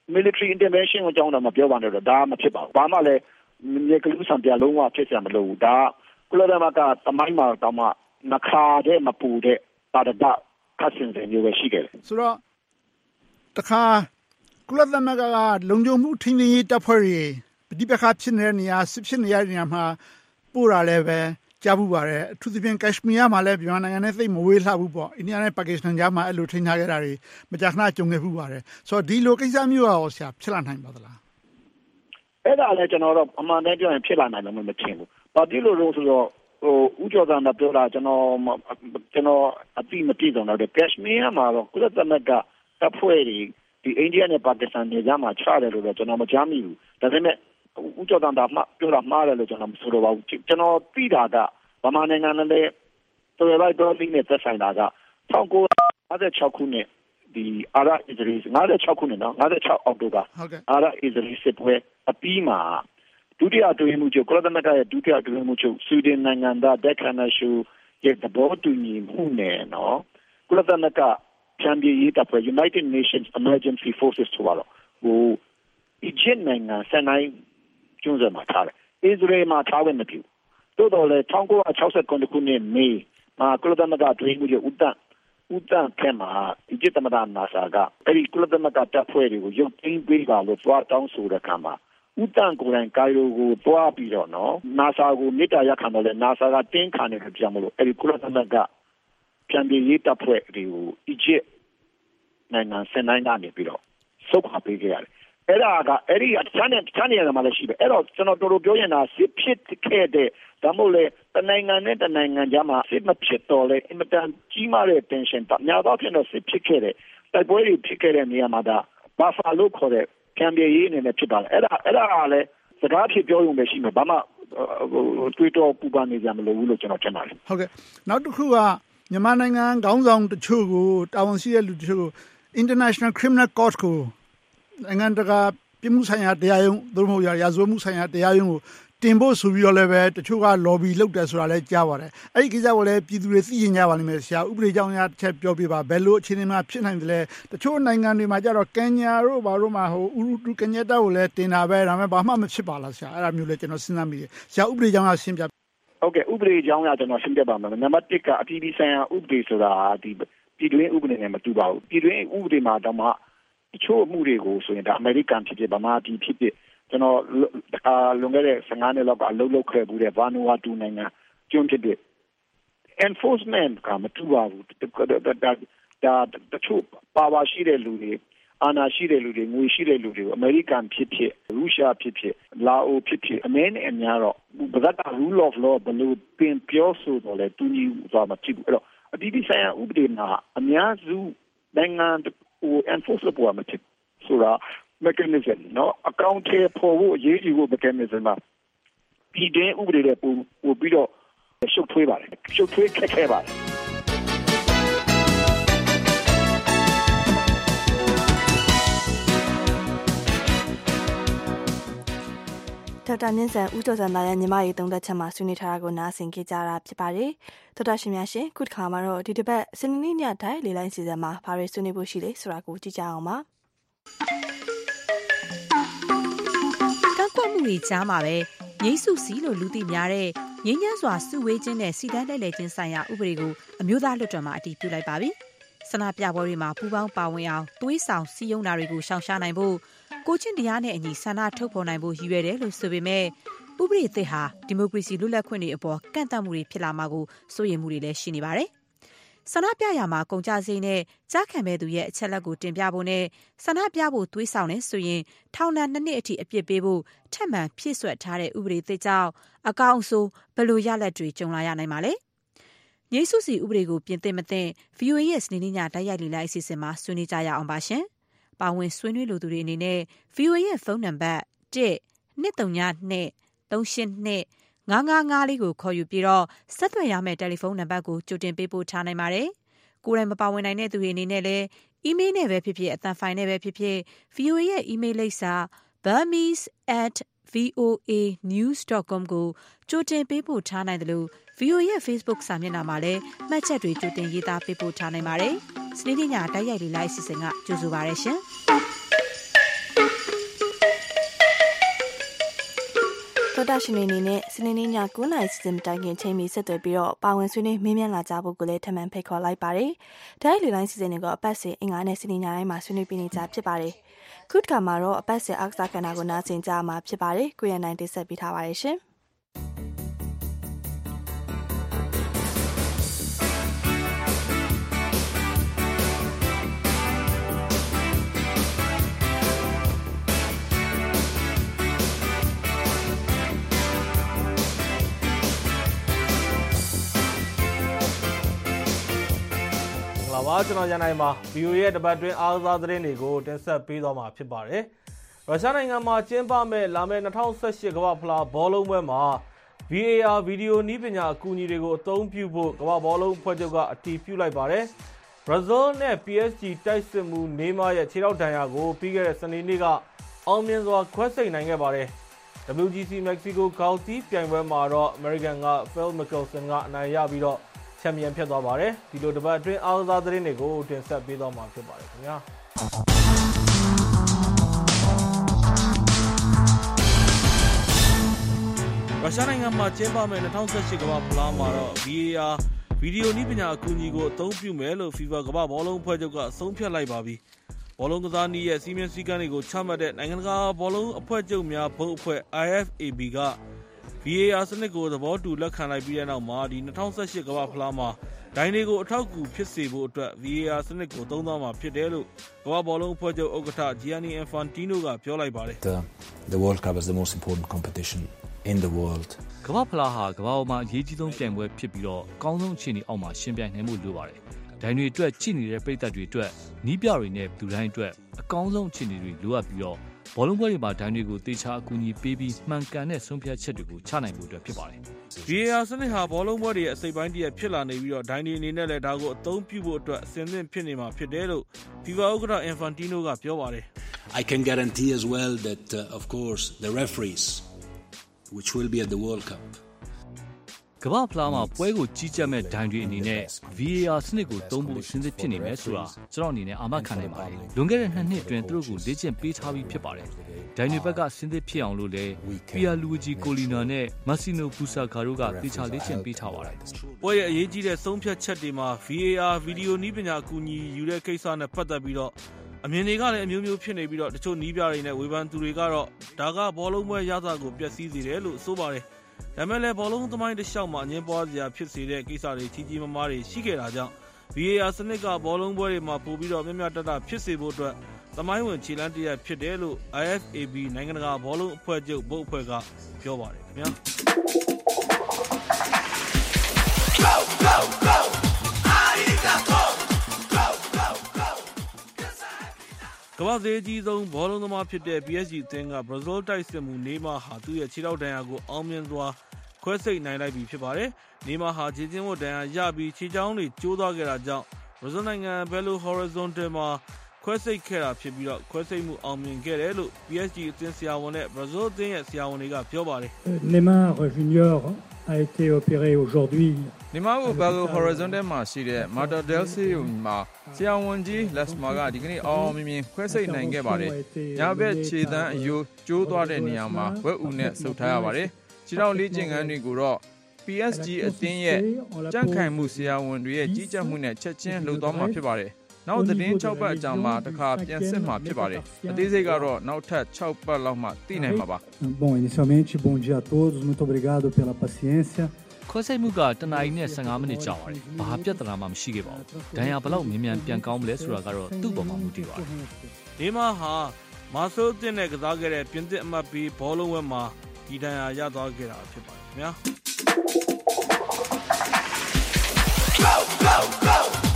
military intervention ကိုကြောင်းတော့မပြောပါနဲ့တော့ဒါမှမဖြစ်ပါဘူးဘာမှလည်းမြေကလူစံပြလုံးဝဖြစ်စရာမလိုဘူးဒါကုလသမဂ္ဂသမိုင်းမှာတော့မှနှခါတဲ့မပူတဲ့တာတကခတ်စင်စင်မျိုးပဲရှိခဲ့တယ်ဆိုတော့တခါကုလသမဂ္ဂကလုံခြုံမှုထိန်းသိမ်းရေးတပ်ဖွဲ့တွေပဋိပက္ခဖြစ်နေတဲ့နေရာစစ်ဖြစ်နေတဲ့နေရာမှာပို့တာလည်းပဲကြားဘူးပါတယ်အထူးသဖြင့်ကက်ရှမီးယားမှာလည်းမြန်မာနိုင်ငံနဲ့သိမဝေးလှဘူးပေါ့အိန္ဒိယနဲ့ပါကစ္စတန်ကြားမှာအဲ့လိုထိန်းထားခဲ့တာတွေမကြာခဏကြုံခဲ့ဘူးပါတယ်ဆိုတော့ဒီလိုကိစ္စမျိုးရောဆရာဖြစ်လာနိုင်ပါသလားအဲ့ဒါလည်းကျွန်တော်တို့အမှန်တမ်းပြောရင်ဖြစ်လာနိုင်လို့မထင်ဘူးဘာဖြစ်လို့လဲဆိုတော့ဟိုဦးကျော်သာပြောတာကျွန်တော်ကျွန်တော်အတိမပြည့်စုံတော့ကက်ရှမီးယားမှာတော့ကုလသမဂ္ဂတပ်ဖွဲ့တွေဒီအိန္ဒိယနဲ့ပါကစ္စတန်တွေကြားမှာချတယ်လို့တော့ကျွန်တော်မကြားမိဘူးဒါပေမဲ့ဦးကျော်သာမှပြောတာမှားတယ်လို့ကျွန်တော်မဆိုတော့ပါဘူးကျွန်တော်သိတာကဗမာနိုင်ငံနဲ့တော်တော်လိုက်တော်လေးနဲ့သက်ဆိုင်တာက၁၉၅၆ခုနှစ်ဒီအာရအစ္စရေး၅၆ခုနှစ်နော်၅၆အောက်တိုဘာအာရအစ္စရေးစစ်ပွဲအပြီးမှာဒုတိယအတွင်းမှုချုပ်ကုလသမဂ္ဂရဲ့ဒုတိယအတွင်းမှုချုပ်ဆွီဒင်နိုင်ငံသားဒက်ခနာရှူရဲ့သဘောတူညီမှုနဲ့နော်ကုလသမဂ္ဂပြန်ပြေးရေးတပ်ဖွဲ့ United Nations Emergency Forces ဆိုတော့ဟို Egypt နိုင်ငံစနိုင်းကျွန်းဆွယ်မှာထားတယ်။ Israel မှာထားဝင်မပြု။တိုးတော်လေ၁၉၆၉ခုနှစ်မေမှာကုလသမဂ္ဂတွင်းမှုရဲ့ဥတ္တဥတ္တကမှာ Egypt သမ္မတနာဆာကအဲ့ဒီကုလသမဂ္ဂတပ်ဖွဲ့တွေကိုရုပ်သိမ်းပေးပါလို့သွားတောင်းဆိုတဲ့အခါမှာဥတ္တကိုယ်တိုင်ကာယိုကိုတွားပြီးတော့နော်နာဆာကိုမေတ္တာရပ်ခံတော့လေနာဆာကတင်းခံနေကြမလို့အဲ့ဒီကုလသမဂ္ဂပြန်ပြေးရေးတပ်ဖွဲ့တွေကို Egypt နိုင်ငံစနိုင်းကနေပြီးတော့စုပ်ခါပေးခဲ့ရတယ်။အဲ့ဒါကအဲ့ဒီအချမ်းနဲ့ချမ်းနေရမှာလည်းရှိပဲ။အဲ့တော့ကျွန်တော်တို့တို့ပြောရင်ဒါစစ်ဖြစ်ခဲ့တဲ့ဒါမို့လေတနိုင်ငံနဲ့တနိုင်ငံကြားမှာစစ်မဖြစ်တော့လေအင်မတန်ကြီးမားတဲ့ tension တများတော့ဖြစ်တော့စစ်ဖြစ်ခဲ့တဲ့တိုက်ပွဲတွေဖြစ်ခဲ့တဲ့နေရာမှာဒါဘာဖာလို့ခေါ်တဲ့ပြန်ပြေးရေးအနေနဲ့ဖြစ်ပါလေ။အဲ့ဒါအဲ့ဒါကလည်းစကားဖြစ်ပြောရုံပဲရှိမှာဘာမှတွေးတော့ပူပန်နေကြမလို့ဘူးလို့ကျွန်တော်ထင်ပါတယ်။ဟုတ်ကဲ့နောက်တစ်ခုကမြန်မာနိုင်ငံခေါင်းဆောင်တချို့ကိုတာဝန်ရှိတဲ့လူတချို့ကို International Criminal Court ကိုနိုင်ငံတကာပြည်မှုဆိုင်ရာတရားရုံးသို့မဟုတ်ရာဇဝတ်မှုဆိုင်ရာတရားရုံးကိုတင်ဖို့ဆိုပြီးတော့လည်းပဲတချို့က lobby လုပ်တယ်ဆိုတာလည်းကြားပါတယ်။အဲ့ဒီကိစ္စကိုလည်းပြည်သူတွေသိရင်ကြပါလိမ့်မယ်ဆရာဥပဒေကြောင်းအရတစ်ချက်ပြောပြပါဘယ်လိုအခြေအနေမှာဖြစ်နိုင်တယ်လဲတချို့နိုင်ငံတွေမှာကြတော့ကင်ညာတို့ဘာတို့မှာဟိုဥရုတူကင်ညက်တာကိုလည်းတင်တာပဲဒါပေမဲ့ဘာမှမဖြစ်ပါလားဆရာအဲ့ဒါမျိုးလည်းကျွန်တော်စဉ်းစားမိတယ်ဆရာဥပဒေကြောင်းအရရှင်းပြဟုတ်ကဲ့ဥပဒေကြောင်းအရကျွန်တော်ရှင်းပြပါမယ်နံပါတ်တစ်ကအပြည်ပြည်ဆိုင်ရာဥပဒေဆိုတာဒီပြည်တွင်းဥပဒေနဲ့မတူပါဘူးပြည်တွင်းဥပဒေမှာတော့မှတချို့အမှုတွေကိုဆိုရင်ဒါအမေရိကန်ဖြစ်ဖြစ်ဗမာပြည်ဖြစ်ဖြစ်ကျွန်တော်အာလွန်ခဲ့တဲ့၁၅နှစ်လောက်ကအလုပ်လုပ်ခဲ့ဘူးတဲ့ဗာနူအာတူနိုင်ငံကျွန်းဖြစ်တဲ့ enforcement ကမတူပါဘူးဒါဒါတချို့ပါဝါရှိတဲ့လူတွေအာဏာရှိတဲ့လူတွေငွေရှိတဲ့လူတွေကိုအမေရိကန်ဖြစ်ဖြစ်ရုရှားဖြစ်ဖြစ်လာအိုဖြစ်ဖြစ်အမေနဲ့အများတော့ဘာသာ rule of law ဘယ်လိုပြင်ပြောဆိုတော့လဲတူညီသွားမှာဖြစ်ဘူးအဲ့တော့အပြည်ပြည်ဆိုင်ရာဥပဒေမှာအများစုနိုင်ငံဟို enforce လုပ်ရမှာဖြစ်ဆိုတာ mechanism နော်အကောင့်ထဲပေါ်ဖို့အရေးကြီးဖို့ mechanism မှာပြည်တွင်းဥပဒေတွေပို့ပို့ပြီးတော့ရှုပ်ထွေးပါတယ်ရှုပ်ထွေးခက်ခဲပါတယ်ဒေါက်တာမြင့်စံဦးကျော်စံသားရဲ့ညီမရေးသုံးသက်ချက်မှာဆွေးနွေးထားတာကိုနားဆင်ကြကြတာဖြစ်ပါတယ်။ဒေါက်တာရှင်များရှင်ခုတစ်ခါမှာတော့ဒီတစ်ပတ်စနေနေ့ညတိုင်းလေးလိုင်းစီစဉ်မှာဘာတွေဆွေးနွေးဖို့ရှိလဲဆိုတာကိုကြည့်ကြအောင်ပါ။ကန့်ကွက်မှုတွေကြားမှာပဲငြိမ်းစုစီလို့လူသိများတဲ့ငြိမ်းချမ်းစွာစုဝေးခြင်းနဲ့စီတန်းလှည့်လည်ခြင်းဆိုင်ရာဥပဒေကိုအမျိုးသားလွှတ်တော်မှာအတည်ပြုလိုက်ပါပြီ။ဆန္ဒပြပွဲတွေမှာပူးပေါင်းပါဝင်အောင်သွေးဆောင်စည်းရုံးတာတွေကိုရှောင်ရှားနိုင်ဖို့ကိုချင်းတရားနဲ့အညီဆန္ဒထုတ်ဖော်နိုင်ဖို့ရည်ရွယ်တယ်လို့ဆိုပေမဲ့ဥပဒေသစ်ဟာဒီမိုကရေစီလွတ်လပ်ခွင့်တွေအပေါ်ကန့်သတ်မှုတွေဖြစ်လာမှာကိုစိုးရိမ်မှုတွေလည်းရှိနေပါတယ်။ဆန္ဒပြရာမှာကုန်ကြစိမ့်နဲ့ကြားခံမဲ့သူရဲ့အချက်လက်ကိုတင်ပြဖို့နဲ့ဆန္ဒပြဖို့သွေးဆောင်နေဆိုရင်ထောင်ဒဏ်နှစ်နှစ်အထိအပြစ်ပေးဖို့ထပ်မံဖြည့်ဆွတ်ထားတဲ့ဥပဒေသစ်ကြောင့်အကောင့်အဆိုးဘယ်လိုရလဒ်တွေကြုံလာရနိုင်မှာလဲ။ငြိမ်းစုစီဥပဒေကိုပြင်သင့်မသင့် ဗီအိုအေ ရဲ့စနေနေ့ညတိုက်ရိုက်လေ့လာအစီအစဉ်မှာဆွေးနွေးကြရအောင်ပါရှင်။ပါဝင်ဆွေးနွေးလိုသူတွေအနေနဲ့ ဗီအိုအေ ရဲ့ဖုန်းနံပါတ် တစ် နှစ် သုံး ည နှစ် သုံး ရှစ် နှစ် ငါး ငါး ငါး လေးကိုခေါ်ယူပြီးတော့ဆက်သွယ်ရမယ့်တယ်လီဖုန်းနံပါတ်ကိုကြိုတင်ပေးပို့ထားနိုင်ပါတယ်။ကိုယ်တိုင်မပါဝင်နိုင်တဲ့သူတွေအနေနဲ့လည်းအီးမေးလ်နဲ့ပဲဖြစ်ဖြစ်အသံဖိုင်နဲ့ပဲဖြစ်ဖြစ် ဗီအိုအေ ရဲ့အီးမေးလ်လိပ်စာ burmese at voa news dot com ကိုကြိုတင်ပေးပို့ထားနိုင်တယ်လို့ ဗီအိုအေ ရဲ့ Facebook စာမျက်နှာမှာလည်းမှတ်ချက်တွေကြိုတင်ရေးသားပေးပို့ထားနိုင်ပါတယ်။စနေနေ့ညတိုက်ရိုက်လေ့လာအစီအစဉ်ကကြိုဆိုပါရရှင်။တော်တာရှင်တွေအနေနဲ့စနေနေ့ည9:00နာရီစီစဉ်တိုင်ခင်ချိန်မီဆက်သွယ်ပြီးတော့ပါဝင်ဆွေးနွေးမင်းမြန်လာကြဖို့ကိုလည်းထပ်မံဖိတ်ခေါ်လိုက်ပါတယ်။ဒါ့အပြင်လိုင်းစီစဉ်တွေကိုအပတ်စဉ်အင်္ဂါနဲ့စနေညတိုင်းမှာဆွေးနွေးပြနေကြဖြစ်ပါတယ်။ခုတစ်ခါမှာတော့အပတ်စဉ်အားကစားကဏ္ဍကိုနားဆင်ကြမှာဖြစ်ပါတယ်။ကိုရန်နိုင်တင်ဆက်ပေးထားပါတယ်ရှင်။ပါကျွန်တော်ရန်နိုင်ပါ ဗီအိုအေ ရဲ့တပတ်တွင်းအားကစားသတင်းတွေကိုတင်ဆက်ပေးသွားမှာဖြစ်ပါတယ်။ရုရှားနိုင်ငံမှာကျင်းပမဲ့လာမယ့်၂၀၁၈ကမ္ဘာ့ဖလားဘောလုံးပွဲမှာ ဗီ အေ အာ ဗီဒီယိုနည်းပညာအကူအညီတွေကိုအသုံးပြုဖို့ကမ္ဘာ့ဘောလုံးအဖွဲ့ချုပ်ကအတည်ပြုလိုက်ပါတယ်။ဘရာဇီးနဲ့ ပီ အက်စ် ဂျီ တိုက်စစ်မှုနေမာရဲ့ခြေထောက်ဒဏ်ရာကိုပြီးခဲ့တဲ့စနေနေ့ကအောင်မြင်စွာခွဲစိတ်နိုင်ခဲ့ပါတယ်။ ဒဗလ်ယူ ဂျီ စီ Mexico ဂေါက်တီးပြိုင်ပွဲမှာတော့ American က Phil Mickelson ကအနိုင်ရပြီးတော့ချန်ပီယံဖြစ်သွားပါတယ်ဒီလိုတပတ်အတွင်းအားကစားသတင်းတွေကိုတင်ဆက်ပေးသွားမှာဖြစ်ပါတယ်ခင်ဗျာရုရှားနိုင်ငံမှာကျင်းပမယ့်၂၀၁၈ကမ္ဘာ့ဖလားမှာတော့ ဗီ အေ အာ ဗီဒီယိုနည်းပညာအကူအညီကိုအသုံးပြုမယ်လို့ FIFA ကမ္ဘာ့ဘောလုံးအဖွဲ့ချုပ်ကအဆုံးဖြတ်လိုက်ပါပြီဘောလုံးကစားနည်းရဲ့စီမင်းစည်းကမ်းတွေကိုချမှတ်တဲ့နိုင်ငံတကာဘောလုံးအဖွဲ့ချုပ်များဘုတ်အဖွဲ့ I F A B ကဗီ အေ အာ စနစ်ကိုသဘောတူလက်ခံလိုက်ပြီးတဲ့နောက်မှာဒီ၂၀၁၈ကမ္ဘာ့ဖလားမှာဒိုင်းတွေကိုအထောက်အကူဖြစ်စေဖို့အတွက် ဗီ အေ အာ စနစ်ကိုသုံးသွားမှာဖြစ်တယ်လို့ကမ္ဘာ့ဘောလုံးအဖွဲ့ချုပ်ဥက္ကဋ္ဌ Gianni Infantino ကပြောလိုက်ပါတယ် The, the World Cup is the most important competition in the world. ကမ္ဘာ့ဖလားဟာကမ္ဘာပေါ်မှာအရေးကြီးဆုံးပြိုင်ပွဲဖြစ်ပြီးတော့အကောင်းဆုံးအခြေအနေအောက်မှာရှင်ပြိုင်နိုင်မှုလိုပါတယ်ဒိုင်းတွေအတွက်ကြည့်နေတဲ့ပြည်သက်တွေအတွက်နီးပြတွေနဲ့လူတိုင်းအတွက်အကောင်းဆုံးအခြေအနေတွေလိုအပ်ပြီးတော့ဘောလုံးပွဲတွေမှာဒိုင်းတွေကိုတေချာအကူအညီပေးပြီးမှန်ကန်တဲ့ဆုံးဖြတ်ချက်တွေကိုချနိုင်ဖို့အတွက်ဖြစ်ပါတယ်။ ဗီ အေ အာ စနစ်ဟာဘောလုံးပွဲတွေရဲ့အစိပ်ပိုင်းတစ်ရပ်ဖြစ်လာနေပြီးတော့ဒိုင်းတွေအနေနဲ့လည်းဒါကိုအသုံးပြုဖို့အတွက်အဆင်သင့်ဖြစ်နေမှာဖြစ်တယ်လို့ FIFA ဥက္ကဋ္ဌ Infantino ကပြောပါတယ်။ I can guarantee as well that uh, of course the referees which will be at the World Cup ကမ္ဘာ့ဖလားမှာပွဲကိုကြီးကြပ်မဲ့ဒိုင်းတွေအနေနဲ့ ဗီ အေ အာ စနစ်ကိုသုံးဖို့အဆင်သင့်ဖြစ်နေမယ်ဆိုတာကျွန်တော်အနေနဲ့အာမခံနိုင်ပါတယ်လွန်ခဲ့တဲ့နှစ်နှစ်အတွင်းသူတို့ကိုလေ့ကျင့်ပေးထားပြီးဖြစ်ပါတယ်ဒိုင်းတွေဘက်ကစင်သစ်ဖြစ်အောင်လို့လဲပီယာလူဂျီကိုလီနာနဲ့မက်ဆီနိုဘူဆာကာတို့ကတေချာလေ့ကျင့်ပေးထားပါတယ်ပွဲရဲ့အရေးကြီးတဲ့ဆုံးဖြတ်ချက်တွေမှာ ဗီ အေ အာ ဗီဒီယိုနည်းပညာအကူအညီယူတဲ့ကိစ္စနဲ့ပတ်သက်ပြီးတော့အမြင်တွေကလည်းအမျိုးမျိုးဖြစ်နေပြီးတော့တချို့နီးပြတွေနဲ့ဝေဖန်သူတွေကတော့ဒါကဘောလုံးပွဲရတာကိုပျက်စီးစေတယ်လို့ဆိုပါတယ်ဒါမဲ့လည်းဘောလုံးသမိုင်းတစ်လျှောက်မှာအငင်းပွားစရာဖြစ်စေတဲ့ကိစ္စတွေကြီးကြီးမားမားတွေရှိခဲ့တာကြောင့် ဗီ အေ အာ စနစ်ကဘောလုံးပွဲတွေမှာပို့ပြီးတော့မျှမျှတတဖြစ်စေဖို့အတွက်သမိုင်းဝင်ခြေလှမ်းတစ်ရပ်ဖြစ်တယ်လို့ I F A B နိုင်ငံတကာဘောလုံးအဖွဲ့ချုပ်ဘုတ်အဖွဲ့ကပြောပါတယ်ခင်ဗျာကမ္ဘာ့ဈေးကြီးဆုံးဘောလုံးသမားဖြစ်တဲ့ ပီ အက်စ် ဂျီ အသင်းကဘရာဇီးတိုက်စစ်မှုနေမာဟာသူ့ရဲ့ခြေထောက်ဒဏ်ရာကိုအောင်မြင်စွာခွဲစိတ်နိုင်လိုက်ပြီဖြစ်ပါတယ်နေမာဟာခြေချင်းဝတ်ဒဏ်ရာရပြီးခြေချောင်းတွေကျိုးသွားခဲ့တာကြောင့်ဘရာဇီးနိုင်ငံ Belo Horizonte မှာခွဲစိတ်ခဲ့တာဖြစ်ပြီးတော့ခွဲစိတ်မှုအောင်မြင်ခဲ့တယ်လို့ ပီ အက်စ် ဂျီ အသင်းဆရာဝန်နဲ့ဘရာဇီးအသင်းရဲ့ဆရာဝန်တွေကပြောပါတယ် Neymar Junior a été opéré aujourd'hui နေမာကို Belo Horizonte မှာရှိတဲ့ Mater del Cio မှာဆရာဝန်ကြီး Lesma ကဒီကနေ့အောင်မြင်မြင်ခွဲစိတ်နိုင်ခဲ့ပါတယ်ညာဘက်ခြေသန်းအယိုးကျိုးသွားတဲ့နေရာမှာဝက်ဦးနဲ့ဆုပ်ထားရပါတယ်ခြေထောက်လေးကျင်ခန်းတွေကိုတော့ ပီ အက်စ် ဂျီ အသင်းရဲ့ကြန့်ခိုင်မှုဆရာဝန်တွေရဲ့ကြီးကြပ်မှုနဲ့ချက်ချင်းလှုပ်သွားမှာဖြစ်ပါတယ်နောက်သတင်း၆ပတ်အကြာမှာတစ်ခါပြန်စစ်မှာဖြစ်ပါတယ်အသေးစိတ်ကတော့နောက်ထပ်၆ပတ်လောက်မှသိနိုင်မှာပါ Bom, inicialmente bom dia a todos, muito obrigado pela paciência ခွဲစိတ်မှုကတနာရီနဲ့ဆယ်ငါးမိနစ်ကြာပါတယ်။ဘာပြဿနာမှမရှိခဲ့ပါဘူး။ဒဏ်ရာဘလောက်မြန်မြန်ပြန်ကောင်းမလဲဆိုတာကတော့သူ့ပေါ်မှာမူတည်ပါတယ်။နေမာဟာမာဆိုးတင်နဲ့ကစားခဲ့တဲ့ပြင်သစ်အမတ်ပြီးဘောလုံးဝဲမှာဒီဒဏ်ရာရသွားခဲ့တာဖြစ်ပါတယ်ခင်ဗျာ။ Go go go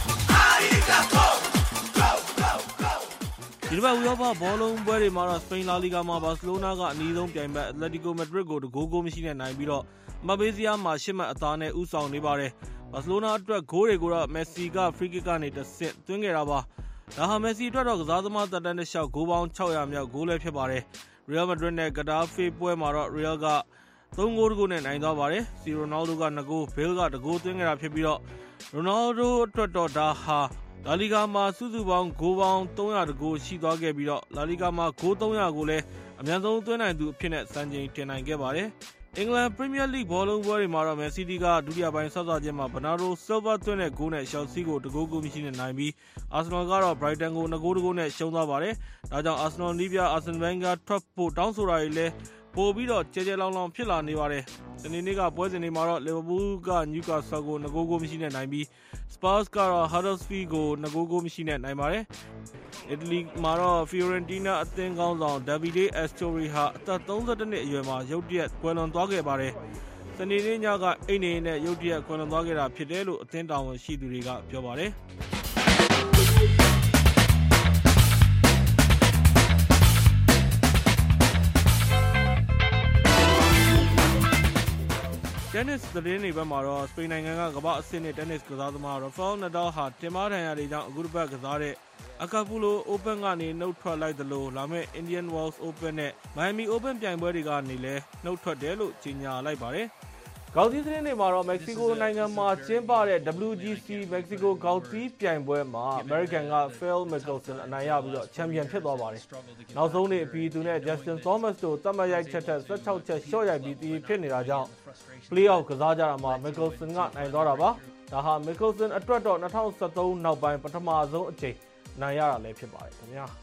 ဒီဘက်ဥရောပဘောလုံးပွဲတွေမှာတော့စပိန်လာလီဂါမှာဘာစီလိုနာကအနီးဆုံးပြိုင်ဘက်အက်တလက်တီကိုမက်ဒရစ်ကိုတဂိုးဂိုးမရှိနဲ့နိုင်ပြီးတော့မဘေးစီယာမှာရှစ်မှတ်အသာနဲ့ဦးဆောင်နေပါတယ်ဘာစီလိုနာအတွက်ဂိုးတွေကိုတော့မက်ဆီကဖရီကစ်ကနေတစ်ဆင့်သွင်းခဲ့တာပါဒါဟာမက်ဆီအတွက်တော့ကစားသမားသက်တမ်းတစ်လျှောက်ဂိုးပေါင်း၆ရာမြောက်ဂိုးလည်းဖြစ်ပါတယ်ရီယယ်မက်ဒရစ်နဲ့ဂတာဖေးပွဲမှာတော့ရီယယ်ကသုံးဂိုးတကူနဲ့နိုင်သွားပါတယ်စီရိုနယ်ဒိုကနှစ်ဂိုးဘေးလ်ကတဂိုးသွင်းခဲ့တာဖြစ်ပြီးတော့ရိုနယ်ဒိုအတွက်တော့ဒါဟာလာလီဂါမှာစုစုပေါင်းဂိုးပေါင်းသုံးရာတဂိုးရှိသွားခဲ့ပြီးတော့လာလီဂါမှာဂိုးသုံးရာကိုလည်းအများဆုံးသွင်းနိုင်သူအဖြစ်နဲ့စံချိန်တင်နိုင်ခဲ့ပါတယ်အင်္ဂလန်ပရီးမီးယားလိဘောလုံးပွဲတွေမှာတော့မယ်စီးတီးကဒုတိယပိုင်းဆော့ဆော့ခြင်းမှာဘနာဒိုဆယ်ဗာသွင်းတဲ့ဂိုးနဲ့ရှယ်လ်ဆီကိုတဂိုးဂိုးမရှိနဲ့နိုင်ပြီးအာဆင်နယ်ကတော့ဘရိုက်တန်ကိုနှစ်ဂိုးတဂိုးနဲ့ရှုံးသွားပါတယ်ဒါကြောင့်အာဆင်နယ်နီးပြအာဆင်ဗန်ကထွက်ဖို့တောင်းဆိုတာတွေလည်းပို့ပြီးတော့ကြဲကြဲလောင်းလောင်းဖြစ်လာနေပါတယ်စနေနေ့ကပွဲစဉ်တွေမှာတော့လီဗာပူးကနျူကာဆယ်ကိုနှစ်ဂိုးဂိုးမရှိနဲ့နိုင်ပြီးစပါးစ်ကတော့ဟာဒတ်စဖီးကိုနှစ်ဂိုးဂိုးမရှိနဲ့နိုင်ပါတယ်အီတလီမှာတော့ဖီယိုရန်တီးနားအသင်းကောင်းဆောင်ဒါဗီဒေးအက်စတိုရီဟာအသက်သုံးဆယ့်တစ်နှစ်အရွယ်မှာရုတ်တရက်ကွယ်လွန်သွားခဲ့ပါတယ်စနေနေ့ညကအိမ်နေနဲ့ရုတ်တရက်ကွယ်လွန်သွားခဲ့တာဖြစ်တယ်လို့အသင်းတာဝန်ရှိသူတွေကပြောပါတယ်တင်းနစ်သတင်းတွေဘက်မှာတော့စပိန်နိုင်ငံကကမ္ဘာအဆင့်နဲ့တင်းနစ်ကစားသမားရာဖယ်နဒယ်ဟာတင်မာဒဏ်ရာတွေကြောင့်အခုတစ်ပတ်ကစားတဲ့အကာပူလို Open ကနေနှုတ်ထွက်လိုက်သလိုလာမယ့် Indian Wells Open နဲ့ Miami Open ပြိုင်ပွဲတွေကနေလည်းနှုတ်ထွက်တယ်လို့ကြေညာလိုက်ပါတယ်။ဂေါက်သီးသတင်းတွေမှာတော့မက္ကဆီကိုနိုင်ငံမှာကျင်းပတဲ့ ဒဗလျူ ဂျီ စီ မက္ကဆီကိုဂေါက်သီးပြိုင်ပွဲမှာ American က Phil Mickelson အနိုင်ရပြီးတော့ချန်ပီယံဖြစ်သွားပါတယ်။နောက်ဆုံးနေ့အပြီးသူနဲ့ Justin Thomas တို့သတ်မှတ်ရိုက်ချက်ထက်ဆယ့်ခြောက်ချက်ရှော့ရိုက်ပြီးတီးဖြစ်နေတာကြောင့် Play-off ကစားကြတာမှာ Mickelson ကနိုင်သွားတာပါ။ဒါဟာ Mickelson အတွက်တော့၂၀၁၃နောက်ပိုင်းပထမဆုံးအကြိမ်နိုင်ရတာလည်းဖြစ်ပါတယ်ခင်ဗျာ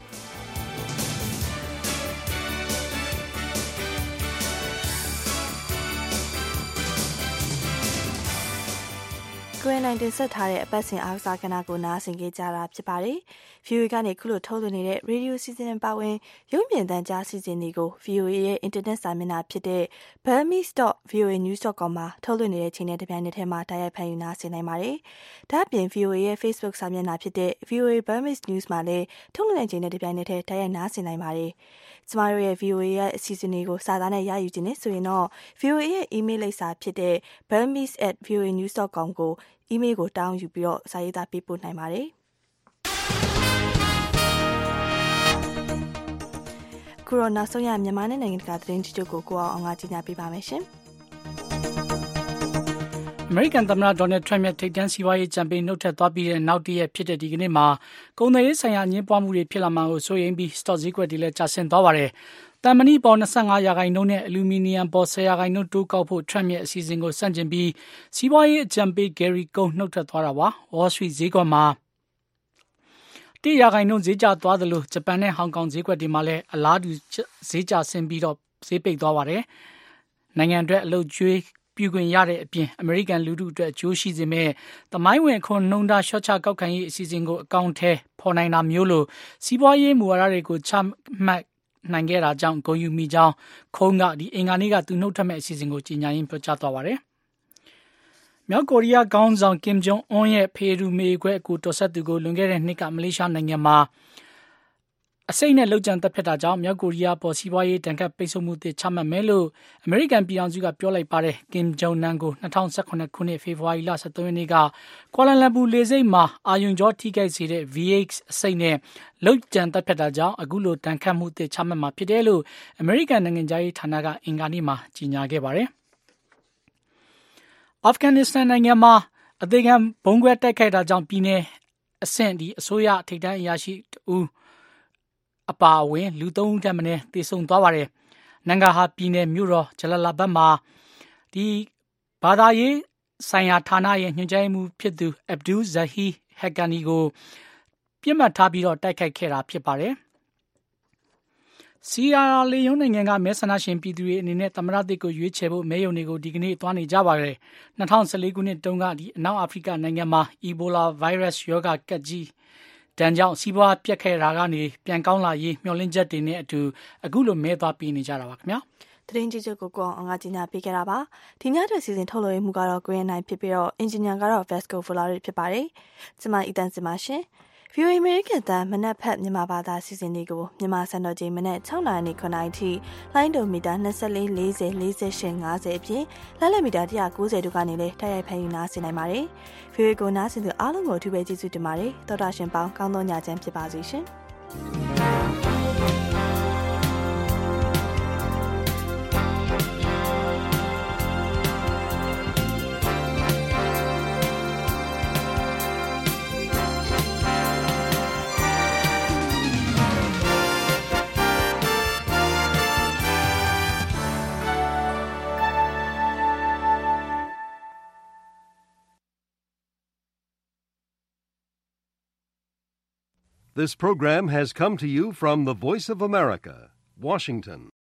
ကိုရိုနာဗိုင်းရပ်စ် ဆက်ထားတဲ့အပတ်စဉ်အားကစားကဏ္ဍကိုနားဆင်ကြကြတာဖြစ်ပါတယ်။ဗီအိုအေ ကနေခုလိုထုတ်လွှင့်နေတဲ့ရေဒီယိုစီစဉ်ပါဝင်ရုပ်မြင်သံကြားစီစဉ်တွေကို ဗီအိုအေ ရဲ့အင်တာနက်စာမျက်နှာဖြစ်တဲ့ burmese dot v o a news dot com မှာထုတ်လွှင့်နေတဲ့ချိန်နဲ့တပြိုင်နက်တည်းမှာတိုက်ရိုက်ဖန်ယူနားဆင်နိုင်ပါတယ်။ဒါ့အပြင် ဗီအိုအေ ရဲ့ Facebook စာမျက်နှာဖြစ်တဲ့ ဗီအိုအေ Burmese News မှာလည်းထုတ်လွှင့်တဲ့ချိန်နဲ့တပြိုင်နက်တည်းတိုက်ရိုက်နားဆင်နိုင်ပါတယ်။ကျမတို့ရဲ့ ဗီအိုအေ ရဲ့အစီအစဉ်တွေကိုစာသားနဲ့ရယူခြင်းနဲ့ဆိုရင်တော့ ဗီအိုအေ ရဲ့ email လိပ်စာဖြစ်တဲ့ burmese at v o a news dot com ကို email ကိုတောင်းယူပြီးတော့စာရေးသားပေးပို့နိုင်ပါတယ်။ခုတော့နောက်ဆုံးရမြန်မာနဲ့နိုင်ငံတကာသတင်းကြီးတွေကိုကိုအောင်အောင်ကကြီးညာပေးပါမယ်ရှင်။အမေရိကန်သမ္မတဒေါ်နယ်ထရမ့်ရဲ့ထိပ်တန်းစီးပွားရေးကြံပေးနှုတ်ထွက်သွားပြီးတဲ့နောက်တည့်ရက်ဖြစ်တဲ့ဒီကနေ့မှာကုန်သွယ်ရေးဆိုင်ရာအငြင်းပွားမှုတွေဖြစ်လာမှကိုစိုးရိမ်ပြီးစတော့ဈေးကွက်တွေလည်းကျဆင်းသွားပါတယ်။တန်မဏိပေါ်၂၅ရာခိုင်နှုန်းနဲ့အလူမီနီယံပေါ်၁၀ရာခိုင်နှုန်းတိုးကောက်ဖို့ထရမ့်ရဲ့အစီအစဉ်ကိုစန့်ကျင်ပြီးစီးပွားရေးအကြံပေးဂယ်ရီကုန်းနှုတ်ထွက်သွားတာပါ။ Wall Street ဈေးကွက်မှာတရာခိုင်နှုန်းဈေးကျသွားသလိုဂျပန်နဲ့ဟောင်ကောင်ဈေးကွက်တွေမှာလည်းအလားတူဈေးကျဆင်းပြီးတော့ဈေးပိတ်သွားပါတယ်။နိုင်ငံအတွက်အလုပ်ကျွေးပြုခွင့်ရတဲ့အပြင်အမေရိကန်လူထုအတွက်အကျိုးရှိစေမဲ့သမိုင်းဝင်ခွန်နှုန်းထားရှော့ချကောက်ခံရေးအစီအစဉ်ကိုအကောင့်ထဲပေါ်နိုင်တာမျိုးလို့စီးပွားရေးမူဝါဒတွေကိုချမှတ်နိုင်ခဲ့တာကြောင့်ဂုဏ်ယူမိကြောင်းခုံးကဒီအင်္ဂါနေ့ကသူနှုတ်ထွက်မဲ့အစီအစဉ်ကိုကြီးညာရင်းပြောကြားသွားပါတယ်။မြောက်ကိုရီးယားခေါင်းဆောင်ကင်ဂျုံအွန်းရဲ့ဖေရူမေခွဲအကူတော်ဆက်သူကိုလွန်ခဲ့တဲ့နှစ်ကမလေးရှားနိုင်ငံမှာအစိမ့်နဲ့လှုပ်ကြံတက်ဖြတ်တာကြောင့်မြောက်ကိုရီးယားပေါ်စီးပွားရေးတန်ခတ်ပိတ်ဆို့မှုတွေချမှတ်မယ်လို့အမေရိကန်ပြည်ထောင်စုကပြောလိုက်ပါတယ်။ကင်ဂျုံနန်ကို၂၀၁၇ခုနှစ်ဖေဖော်ဝါရီလ၁၃ရက်နေ့ကကွာလာလမ်ပူလေဆိပ်မှာအာယွန်ကြောထိခိုက်စေတဲ့ ဗီ အိတ် အစိမ့်နဲ့လှုပ်ကြံတက်ဖြတ်တာကြောင့်အခုလိုတန်ခတ်မှုတွေချမှတ်မှာဖြစ်တယ်လို့အမေရိကန်နိုင်ငံသားရေးဌာနကအင်္ဂါနေ့မှာကြေညာခဲ့ပါတယ်။အာဖဂန်နစ္စတန်နိုင်ငံမှာအသေးခံဘုံခွဲတိုက်ခိုက်တာကြောင့်ပြည်내အဆင့်ဒီအစိုးရထိပ်တန်းအရာရှိတူအပါအဝင်လူသုံးဦးထက်မနည်းသေဆုံးသွားပါတယ်။နန်ဂါဟာပြည်내မြို့တော်ဂျလာလာဘတ်မှာဒီဘာသာရေးဆိုင်ရာဌာနရဲ့ညွှန်ကြားမှုဖြစ်သူအဗ်ဒူဇဟီဟက်ကန်နီကိုပြစ်မှတ်ထားပြီးတော့တိုက်ခိုက်ခဲ့တာဖြစ်ပါတယ်။စီယာလီယွန်းနိုင်ငံကမဲဆန္ဒရှင်ပြည်သူတွေအနေနဲ့သမ္မတသစ်ကိုရွေးချယ်ဖို့မဲရုံတွေကိုဒီကနေ့သွားနေကြပါတယ်။၂၀၁၄ခုနှစ်တုန်းကဒီအနောက်အာဖရိကနိုင်ငံမှာအီဘိုလာဗိုင်းရပ်စ်ရောဂါကပ်ကြီးတန်ကြောင့်စီးပွားပြတ်ခဲ့တာကနေပြန်ကောင်းလာရေးမျှော်လင့်ချက်တွေနဲ့အတူအခုလိုမဲသွားပေးနေကြတာပါခင်ဗျာ။သတင်းကြီးချုပ်ကိုကိုအောင်အငါကြီးညာပေးခဲ့တာပါ။ဒီညအတွက်စီစဉ်ထုတ်လွှင့်မှုကတော့ကိုရန်နိုင်ဖြစ်ပြီးတော့အင်ဂျင်နီယာကတော့ Vasco Volare ဖြစ်ပါတယ်။ကျမအီတန်စင်ပါရှင်။ဗီအိုအေ American တန်မနက်ဖက်မြန်မာဘာသာစီစဉ်တွေကိုမြန်မာစံတော်ချိန်မနက်၆နာရီနဲ့ခုနှစ်နာရီထိလိုင်းဒိုမီတာ၂၄ ၄၀ ၄၈ ၅၀အပြင်လက်လက်မီတာ၁၉၀တို့ကနေလည်းတိုက်ရိုက်ဖန်ယူနာဆင်နိုင်ပါတယ်။ ဗီအိုအေကိုနားဆင်သူအားလုံးကိုအထူးပဲကျေးဇူးတင်ပါတယ်။သောတာရှင်ပေါင်းကောင်းသောညချမ်းဖြစ်ပါစေရှင်။ This program has come to you from the Voice of America, Washington.